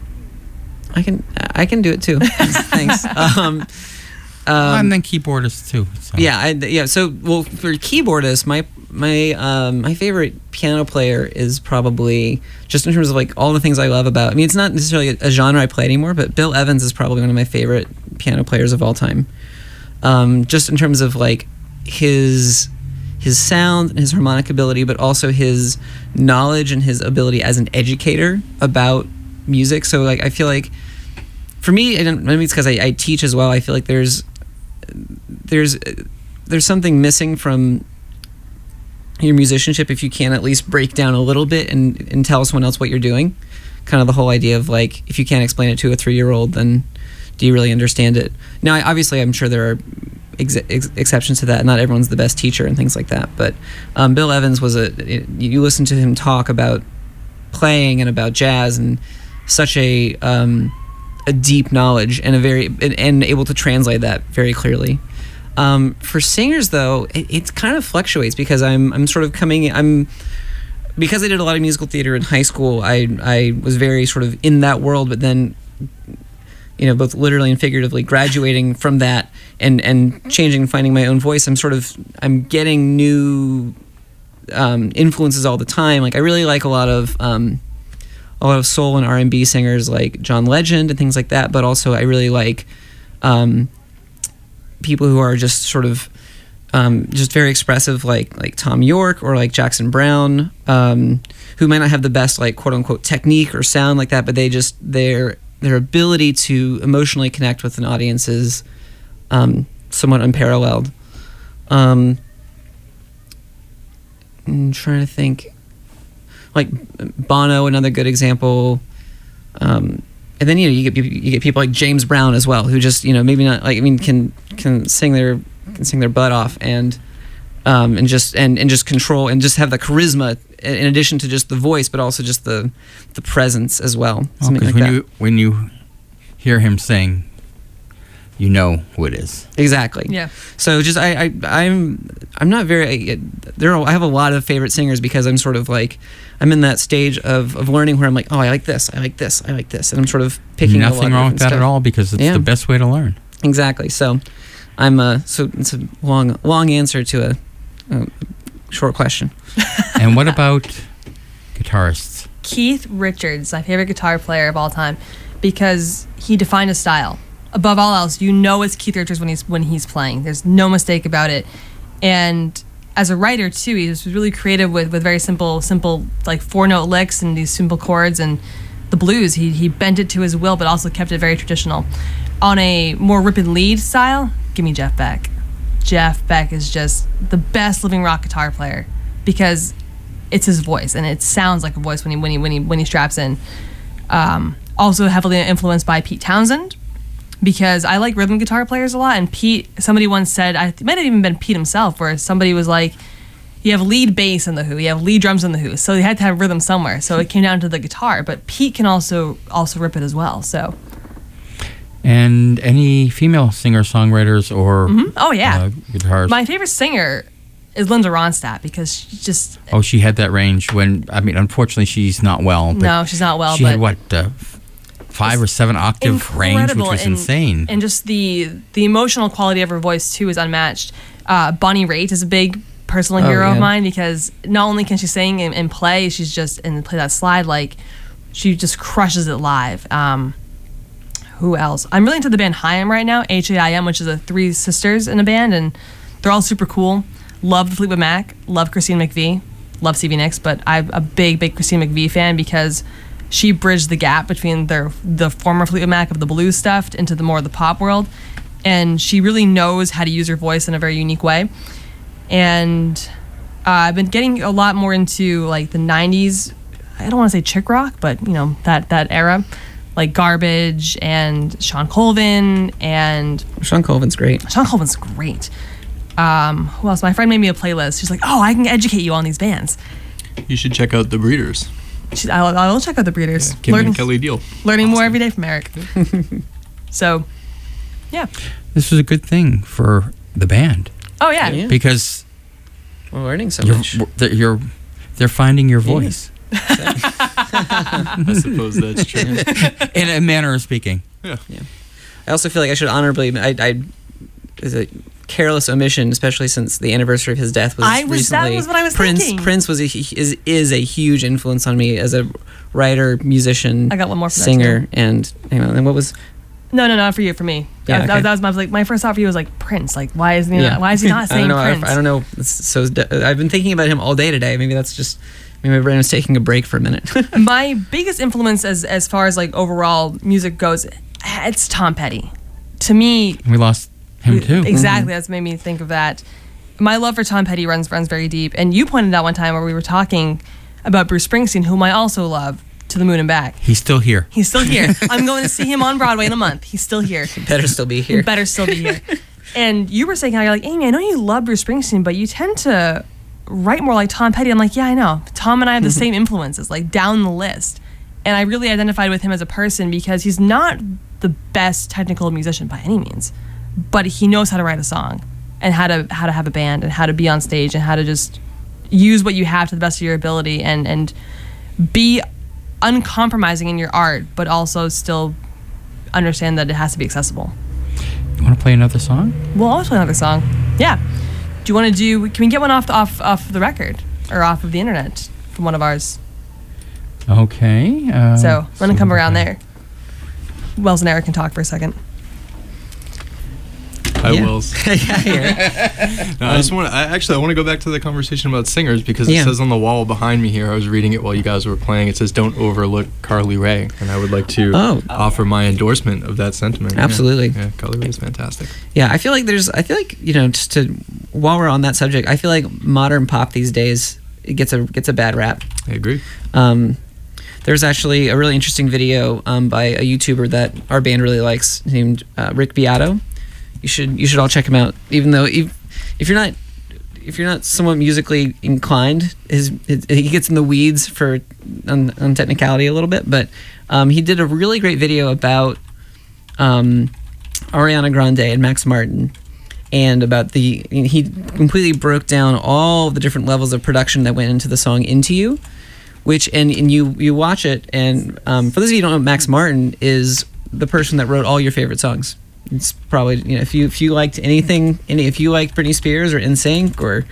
[SPEAKER 8] I can I can do it too. Thanks. Um, um,
[SPEAKER 6] and then keyboardists too. So.
[SPEAKER 8] Yeah, I, yeah. So, well, for keyboardist, my my um, my favorite piano player is probably just in terms of like all the things I love about. I mean, it's not necessarily a, a genre I play anymore, but Bill Evans is probably one of my favorite piano players of all time. Um, just in terms of like his his sound and his harmonic ability, but also his knowledge and his ability as an educator about music. So, like, I feel like for me, I don't, maybe it's because I, I teach as well. I feel like there's there's there's something missing from your musicianship if you can't at least break down a little bit and, and tell someone else what you're doing. Kind of the whole idea of like, if you can't explain it to a three-year-old, then do you really understand it? Now, I, obviously, I'm sure there are ex- ex- exceptions to that. Not everyone's the best teacher and things like that. But um, Bill Evans was a. It, you listen to him talk about playing and about jazz and such a um, a deep knowledge and a very and, and able to translate that very clearly. Um, for singers, though, it, it kind of fluctuates because I'm I'm sort of coming I'm because I did a lot of musical theater in high school. I I was very sort of in that world, but then you know, both literally and figuratively graduating from that and and changing and finding my own voice. I'm sort of I'm getting new um, influences all the time. Like I really like a lot of um, a lot of soul and R and B singers like John Legend and things like that. But also I really like um, people who are just sort of um, just very expressive, like like Tom York or like Jackson Brown, um, who might not have the best like quote unquote technique or sound like that, but they just their their ability to emotionally connect with an audience is um, somewhat unparalleled. Um, I'm trying to think, like Bono, another good example. Um, and then you know you get you get people like James Brown as well, who just you know maybe not like I mean can can sing their can sing their butt off and um, and just and, and just control and just have the charisma in addition to just the voice, but also just the the presence as well.
[SPEAKER 6] Well,
[SPEAKER 8] Something
[SPEAKER 6] 'cause
[SPEAKER 8] like
[SPEAKER 6] when
[SPEAKER 8] that.
[SPEAKER 6] you when you hear him sing, you know who it is.
[SPEAKER 8] Exactly.
[SPEAKER 9] Yeah.
[SPEAKER 8] So just I, I I'm I'm not very I, there are, I have a lot of favorite singers because I'm sort of like I'm in that stage of, of learning where I'm like, oh, I like this, I like this, I like this, and I'm sort of picking a lot
[SPEAKER 6] Nothing
[SPEAKER 8] of
[SPEAKER 6] wrong with
[SPEAKER 8] different
[SPEAKER 6] that at
[SPEAKER 8] stuff.
[SPEAKER 6] all because it's
[SPEAKER 8] Yeah.
[SPEAKER 6] the best way to learn.
[SPEAKER 8] Exactly. So I'm uh so it's a long long answer to a uh, short question.
[SPEAKER 6] And what about guitarists?
[SPEAKER 9] Keith Richards, my favorite guitar player of all time, because he defined a style. Above all else, you know it's Keith Richards when he's when he's playing. There's no mistake about it. And as a writer too, he was really creative with, with very simple, simple like four note licks and these simple chords and the blues. He he bent it to his will, but also kept it very traditional. On a more rip and lead style, give me Jeff Beck. Jeff Beck is just the best living rock guitar player because it's his voice and it sounds like a voice when he when he when he when he straps in. Um, also heavily influenced by Pete Townsend because I like rhythm guitar players a lot. And Pete, somebody once said, I it might have even been Pete himself, where somebody was like, "You have lead bass in the Who, you have lead drums in the Who, so you had to have rhythm somewhere." So it came down to the guitar, but Pete can also also rip it as well. So.
[SPEAKER 6] And any female singer-songwriters or
[SPEAKER 9] Mm-hmm. Oh yeah,
[SPEAKER 6] uh, guitarists?
[SPEAKER 9] My favorite singer is Linda Ronstadt because she just
[SPEAKER 6] Oh, she had that range when, I mean, unfortunately, she's not well. But
[SPEAKER 9] no, she's not well.
[SPEAKER 6] She
[SPEAKER 9] but
[SPEAKER 6] had, what, uh, five or seven octave range, which was
[SPEAKER 9] and,
[SPEAKER 6] insane.
[SPEAKER 9] And just the the emotional quality of her voice, too, is unmatched. Uh, Bonnie Raitt is a big personal
[SPEAKER 8] Oh,
[SPEAKER 9] hero
[SPEAKER 8] yeah.
[SPEAKER 9] of mine because not only can she sing and, and play, she's just, and play that slide, like, she just crushes it live. Um, who else? I'm really into the band Haim right now, H A I M, which is a three sisters in a band, and they're all super cool. Love the Fleetwood Mac, love Christine McVie, love Stevie Nicks, but I'm a big, big Christine McVie fan because she bridged the gap between their the former Fleetwood Mac of the blues stuff into the more of the pop world, and she really knows how to use her voice in a very unique way. And uh, I've been getting a lot more into like the nineties. I don't want to say chick rock, but you know that that era, like Garbage and Sean Colvin and
[SPEAKER 8] Sean Colvin's great.
[SPEAKER 9] Sean Colvin's great. Um, who else? My friend made me a playlist. She's like, "Oh, I can educate you on these bands."
[SPEAKER 7] You should check out The Breeders.
[SPEAKER 9] She, I'll, I'll check out the Breeders.
[SPEAKER 7] Yeah, Kim
[SPEAKER 9] learning
[SPEAKER 7] and Kelly Deal.
[SPEAKER 9] learning more every day from Eric. So, yeah.
[SPEAKER 6] This was a good thing for the band
[SPEAKER 9] Oh yeah.
[SPEAKER 8] Yeah.
[SPEAKER 6] because
[SPEAKER 8] We're learning so
[SPEAKER 6] you're,
[SPEAKER 8] much.
[SPEAKER 6] they're, you're, they're finding your voice
[SPEAKER 7] I suppose that's true.
[SPEAKER 6] in a manner of speaking.
[SPEAKER 8] I also feel like I should honorably. I, I is a careless omission, especially since the anniversary of his death was
[SPEAKER 9] I was- that
[SPEAKER 8] recently.
[SPEAKER 9] was what I was
[SPEAKER 8] Prince,
[SPEAKER 9] thinking.
[SPEAKER 8] Prince was a, is is a huge influence on me as a writer, musician,
[SPEAKER 9] I got one more for that,
[SPEAKER 8] singer,
[SPEAKER 9] too.
[SPEAKER 8] and you know, and what was
[SPEAKER 9] No, no, not for you. For me.
[SPEAKER 8] Yeah,
[SPEAKER 9] that, that,
[SPEAKER 8] okay.
[SPEAKER 9] that was my like my first thought for you was like Prince. Like, why is he? Not, why is he not
[SPEAKER 8] I
[SPEAKER 9] saying
[SPEAKER 8] don't know.
[SPEAKER 9] Prince?
[SPEAKER 8] I, I don't know. It's so I've been thinking about him all day today. Maybe that's just maybe my brain was taking a break for a minute.
[SPEAKER 9] My biggest influence as as far as like overall music goes, it's Tom Petty. To me,
[SPEAKER 6] We lost him too.
[SPEAKER 9] exactly. That's made me think of that. My love for Tom Petty runs runs very deep. And you pointed out one time where we were talking about Bruce Springsteen, whom I also love, to the moon and back.
[SPEAKER 6] He's still here.
[SPEAKER 9] He's still here. I'm going to see him on Broadway in a month. He's still here.
[SPEAKER 8] Better still be
[SPEAKER 9] He
[SPEAKER 8] here.
[SPEAKER 9] better still be here. And you were saying how you're like, Amy, I know you love Bruce Springsteen, but you tend to write more like Tom Petty. I'm like, yeah, I know. Tom and I have the same influences, like down the list. And I really identified with him as a person because he's not the best technical musician by any means, but he knows how to write a song and how to how to have a band and how to be on stage and how to just use what you have to the best of your ability and and be uncompromising in your art, but also still understand that it has to be accessible.
[SPEAKER 6] You want to play another song?
[SPEAKER 9] We'll always play another song. Yeah. Do you want to do? Can we get one off the, off off the record or off of the internet from one of ours?
[SPEAKER 6] Okay. Uh,
[SPEAKER 9] So I'm gonna
[SPEAKER 6] see
[SPEAKER 9] come
[SPEAKER 6] what
[SPEAKER 9] around
[SPEAKER 6] I-
[SPEAKER 9] there. Wells and Eric can talk for a second.
[SPEAKER 7] Hi,
[SPEAKER 8] Yeah.
[SPEAKER 7] Wills.
[SPEAKER 8] yeah, yeah.
[SPEAKER 7] No, I just want to. I, actually, I want to go back to the conversation about singers because it
[SPEAKER 8] Yeah.
[SPEAKER 7] says on the wall behind me here. I was reading it while you guys were playing. It says, "Don't overlook Carly Rae," and I would like to
[SPEAKER 8] Oh.
[SPEAKER 7] offer my endorsement of that sentiment. Yeah.
[SPEAKER 8] Absolutely.
[SPEAKER 7] Yeah, Carly Rae is fantastic.
[SPEAKER 8] Yeah, I feel like there's. I feel like you know, just to while we're on that subject, I feel like modern pop these days it gets a gets a bad rap.
[SPEAKER 7] I agree.
[SPEAKER 8] Um, there's actually a really interesting video um, by a YouTuber that our band really likes named uh, Rick Beato. You should you should all check him out. Even though if, if you're not if you're not somewhat musically inclined, his, his he gets in the weeds for on, on technicality a little bit. But um, he did a really great video about um, Ariana Grande and Max Martin, and about the he completely broke down all the different levels of production that went into the song "Into You," which and, and you you watch it, and um, for those of you who don't know, Max Martin is the person that wrote all your favorite songs. It's probably, you know, if you if you liked anything, any if you liked Britney Spears or N Sync or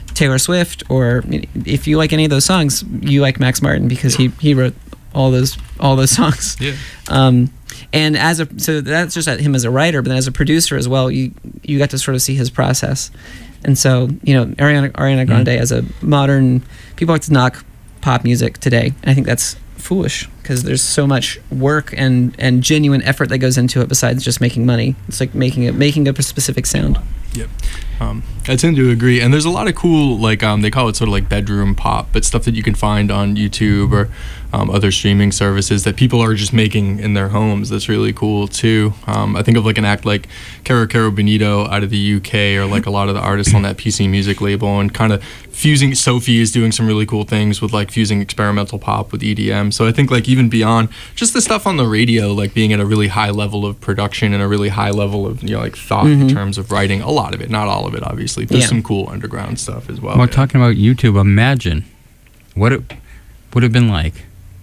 [SPEAKER 8] Taylor Swift, or if you like any of those songs, you like Max Martin because he he wrote all those all those songs.
[SPEAKER 7] Yeah.
[SPEAKER 8] Um, and as a so that's just him as a writer, but then as a producer as well, you you got to sort of see his process. And so, you know, Ariana Ariana Grande mm. as a modern, people like to knock pop music today. And I think that's foolish because there's so much work and and genuine effort that goes into it besides just making money. It's like making it making up a specific sound.
[SPEAKER 7] Yep. Um, I tend to agree. And there's a lot of cool, like, um, they call it sort of like bedroom pop, but stuff that you can find on YouTube or um, other streaming services that people are just making in their homes. That's really cool, too. Um, I think of like an act like Caro Caro Bonito out of the U K, or like a lot of the artists on that P C Music label, and kind of fusing. Sophie is doing some really cool things with like fusing experimental pop with E D M. So I think like even beyond just the stuff on the radio, like being at a really high level of production and a really high level of, you know, like thought mm-hmm. in terms of writing. A lot of it, not all of it, obviously. There's
[SPEAKER 8] yeah.
[SPEAKER 7] some cool underground stuff as well.
[SPEAKER 6] Well,
[SPEAKER 7] yeah.
[SPEAKER 6] talking about YouTube, imagine what it would have been like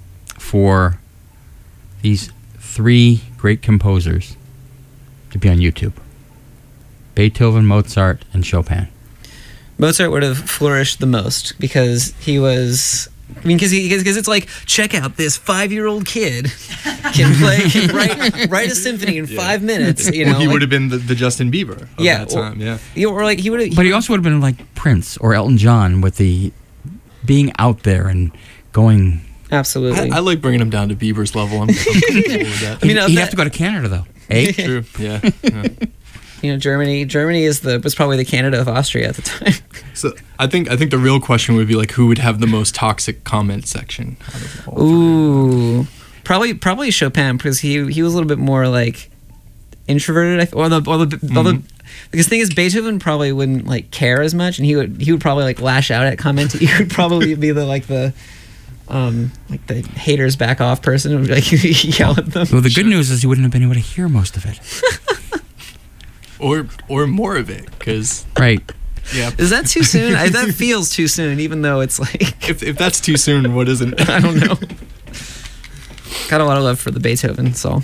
[SPEAKER 6] for these three great composers to be on YouTube: Beethoven, Mozart, and Chopin.
[SPEAKER 8] Mozart would have flourished the most because he was. I mean, because because it's like, check out this five-year-old kid can play, can write, write a symphony in yeah. five minutes. You know,
[SPEAKER 7] well, he
[SPEAKER 8] like,
[SPEAKER 7] would have been the, the Justin Bieber of
[SPEAKER 8] yeah,
[SPEAKER 7] that time.
[SPEAKER 8] Or,
[SPEAKER 7] yeah,
[SPEAKER 8] or like he would have.
[SPEAKER 6] But he also would have been like Prince or Elton John with the being out there and going.
[SPEAKER 8] Absolutely,
[SPEAKER 7] I, I like bringing him down to Bieber's level. I'm, I'm comfortable with that.
[SPEAKER 6] I mean, he'd, he'd have to go to Canada though. Eh?
[SPEAKER 7] True. Yeah. yeah.
[SPEAKER 8] You know, Germany. Germany is the was probably the Canada of Austria at the time.
[SPEAKER 7] So I think I think the real question would be like, who would have the most toxic comment section? Out of all
[SPEAKER 8] Ooh, three? probably probably Chopin, because he he was a little bit more like introverted. I th- or the or the, mm-hmm. or the because the thing is, Beethoven probably wouldn't like care as much, and he would he would probably like lash out at comments. He would probably be the like the. Um, like the haters back off person who would like yell at them.
[SPEAKER 6] Well, the good news is he wouldn't have been able to hear most of it.
[SPEAKER 7] Or or more of it, because
[SPEAKER 6] right.
[SPEAKER 7] Yeah.
[SPEAKER 8] Is that too soon? I, that feels too soon, even though it's like.
[SPEAKER 7] If if that's too soon, what isn't?
[SPEAKER 8] I don't know. Got a lot of love for the Beethoven, so.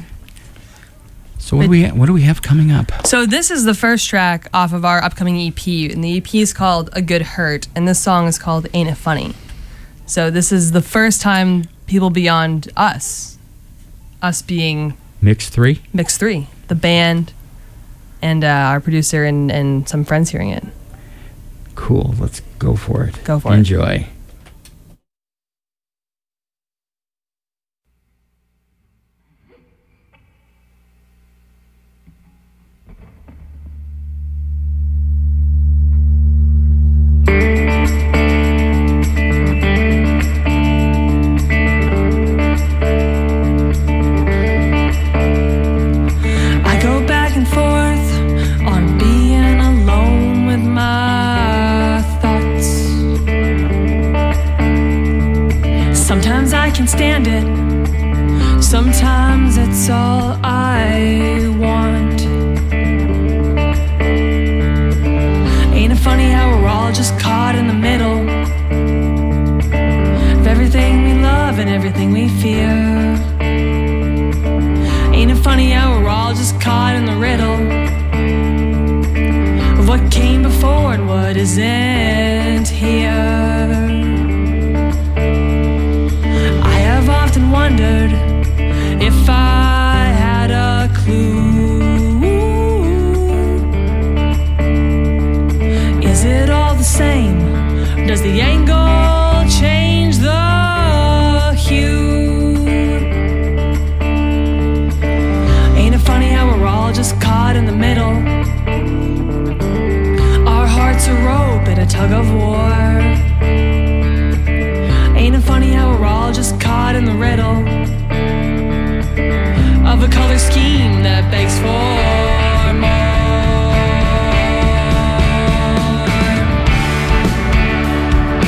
[SPEAKER 6] So what do we what do we have coming up?
[SPEAKER 9] So this is the first track off of our upcoming E P, and the E P is called A Good Hurt, and this song is called Ain't It Funny. So this is the first time people beyond us, us being
[SPEAKER 6] Mix three,
[SPEAKER 9] Mix three, the band, and uh, our producer and, and some friends hearing it.
[SPEAKER 6] Cool. Let's go for it.
[SPEAKER 9] Go for
[SPEAKER 6] Enjoy.
[SPEAKER 9] it.
[SPEAKER 6] Enjoy.
[SPEAKER 11] Stand it. Sometimes it's all I want. Ain't it funny how we're all just caught in the middle of everything we love and everything we fear? Ain't it funny how we're all just caught in the riddle of what came before and what isn't here? Often wondered if I had a clue. Is it all the same? Does the angle change the hue? Ain't it funny how we're all just caught in the middle? Our hearts a rope in a tug of war. Ain't it funny how we're all just caught in the riddle of a color scheme that begs for more?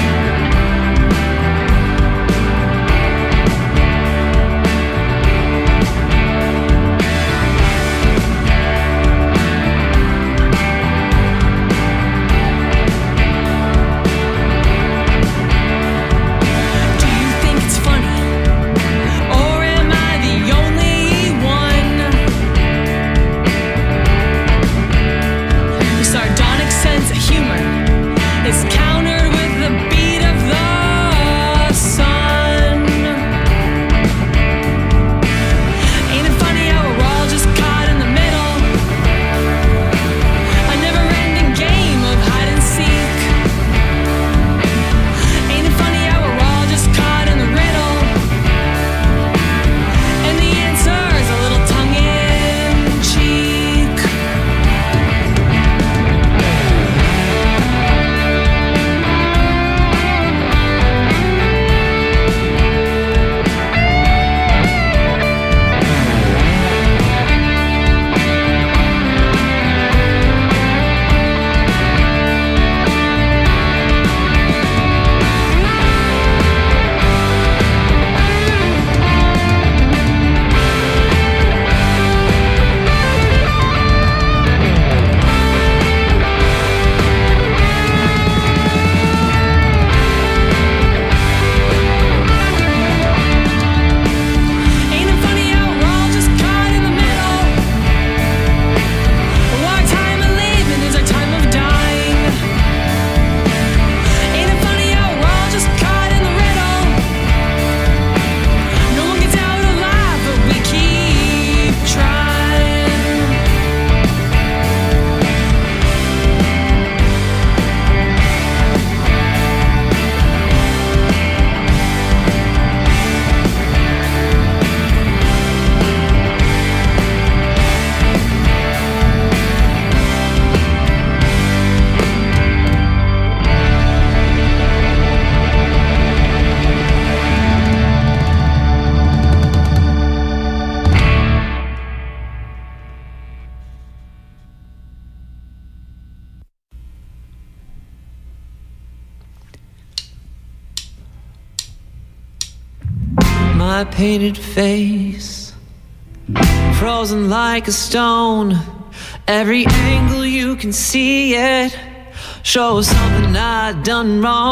[SPEAKER 10] my painted face, frozen like a stone. Every angle you can see it shows something I've done wrong.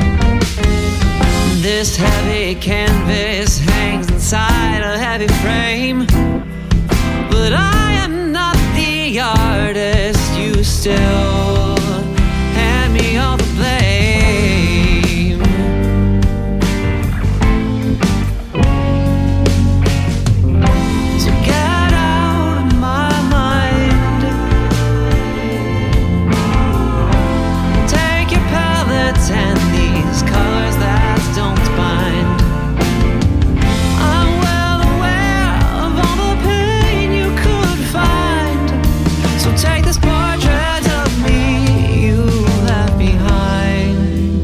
[SPEAKER 10] This heavy canvas hangs inside a heavy frame, but I am not the artist. You still hand me all the blame. So get out of my mind. Take your palettes and these colors that don't bind. I'm well aware of all the pain you could find. So take this portrait of me you left behind.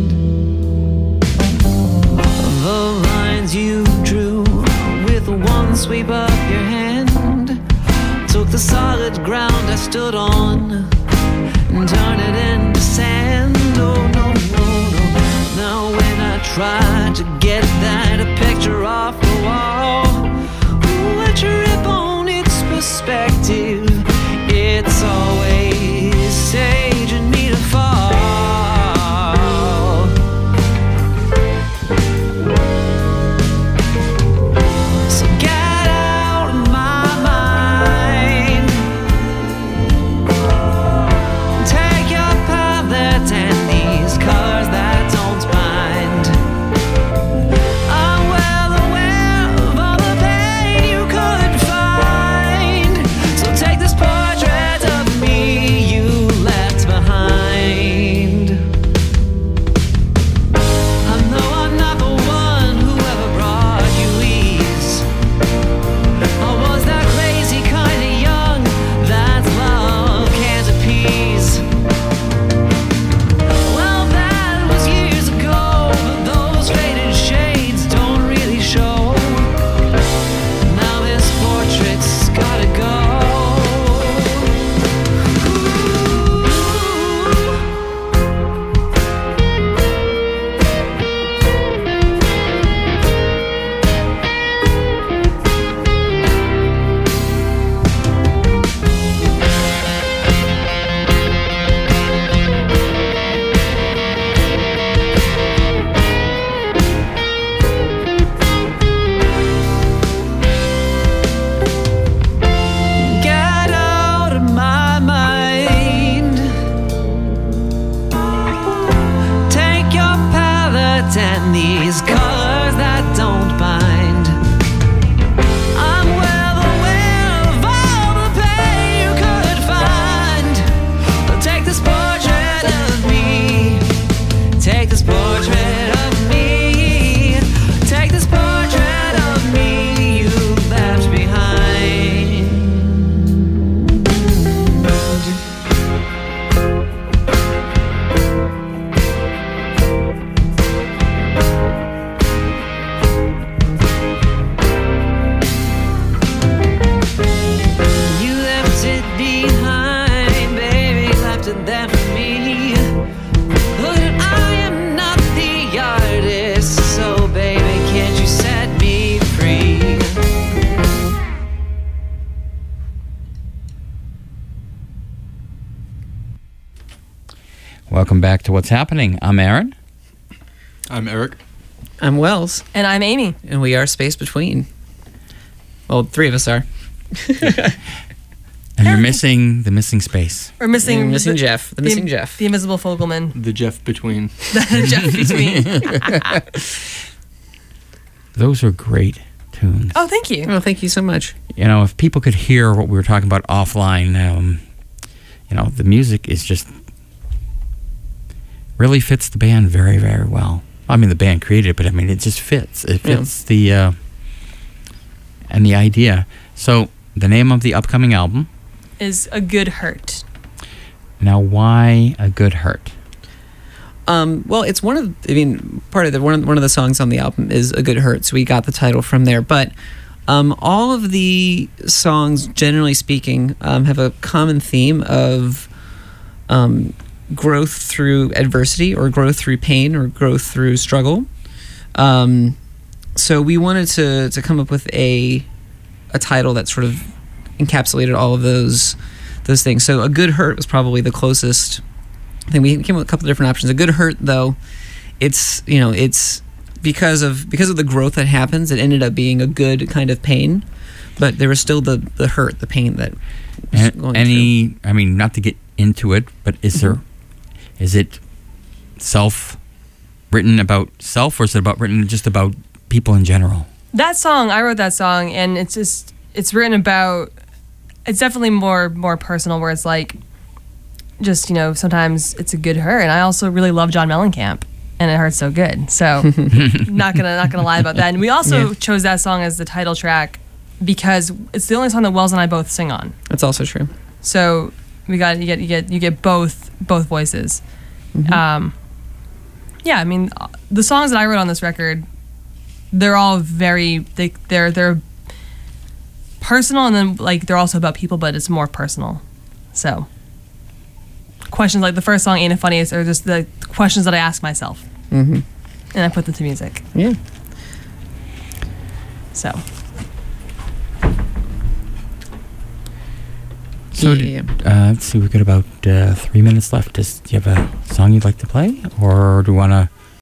[SPEAKER 10] The lines you drew with one sweep of your hand took the solid ground I stood on and turned it into sand. Oh no, no, no. Now when I try to get that picture off the wall, ooh, I trip on its perspective. It's always saging me to fall. So get out of my mind. Take your palette and these colors that don't bind. I'm well aware of all the pain you could find. So take this portrait of me you left behind. I know I'm not the one who ever brought you ease. I was that crazy kind of young that love can't appease. Well, that was years ago, but those faded shades don't really show. Now this portrait's gotta go. Get out of my mind. Take your palette and these colors that don't bind. I'm well aware of all the pain you could find. But take this portrait of me. Take this portrait of me. Take this portrait of me you left behind. You left it behind, baby, left it there for me. But I am not the artist, so baby, can't you set me free?
[SPEAKER 6] Welcome back to What's Happening. I'm Aaron.
[SPEAKER 7] I'm Eric.
[SPEAKER 8] I'm Wells,
[SPEAKER 9] And I'm Amy.
[SPEAKER 8] and we are Space Between. Well, three of us are.
[SPEAKER 6] And you're missing the missing space.
[SPEAKER 9] We're missing
[SPEAKER 8] We're missing
[SPEAKER 9] the,
[SPEAKER 8] Jeff, the missing Jeff.
[SPEAKER 9] the invisible Fogelman,
[SPEAKER 7] The Jeff between.
[SPEAKER 9] Jeff between.
[SPEAKER 6] Those are great tunes.
[SPEAKER 9] Oh, thank you.
[SPEAKER 8] Oh, thank you so much.
[SPEAKER 6] You know, if people could hear what we were talking about offline, um, you know, the music is just really fits the band very, very well. I mean, the band created it, but I mean, it just fits. It
[SPEAKER 8] Yeah.
[SPEAKER 6] fits the uh, and the idea. So, the name of the upcoming album.
[SPEAKER 9] Is A Good Hurt.
[SPEAKER 6] Now, why A Good Hurt?
[SPEAKER 8] Um, well, it's one of, I mean, part of the one of, one of the songs on the album is A Good Hurt, so we got the title from there. But um, all of the songs, generally speaking, um, have a common theme of um, growth through adversity, or growth through pain, or growth through struggle. Um, so we wanted to to come up with a a title that sort of encapsulated all of those those things. So A Good Hurt was probably the closest thing. We came up with a couple of different options. A Good Hurt, though, it's you know it's because of because of the growth that happens, it ended up being a good kind of pain, but there was still the the hurt, the pain that was going
[SPEAKER 6] any
[SPEAKER 8] through.
[SPEAKER 6] I mean, not to get into it, but is
[SPEAKER 8] Mm-hmm.
[SPEAKER 6] there is it self written about self, or is it about written just about people in general?
[SPEAKER 9] That song, I wrote that song, and it's just it's written about. It's definitely more more personal, where it's like, just you know, sometimes it's a good hurt, and I also really love John Mellencamp, and it hurts so good. So, not gonna not gonna lie about that. And we also
[SPEAKER 8] Yeah.
[SPEAKER 9] chose that song as the title track because it's the only song that Wells and I both sing on.
[SPEAKER 8] That's also true.
[SPEAKER 9] So we got you get you get you get both both voices.
[SPEAKER 8] Mm-hmm.
[SPEAKER 9] Um, yeah, I mean the songs that I wrote on this record, they're all very they they're they're personal, and then like they're also about people, but it's more personal. So questions like the first song, Ain't It Funny, are just the questions that I ask myself,
[SPEAKER 8] Mm-hmm.
[SPEAKER 9] and I put them to music.
[SPEAKER 8] Yeah.
[SPEAKER 9] So
[SPEAKER 6] So,
[SPEAKER 8] Yeah.
[SPEAKER 6] uh, let's see, we've got about uh, three minutes left. Does, do you have a song you'd like to play? Or do you want to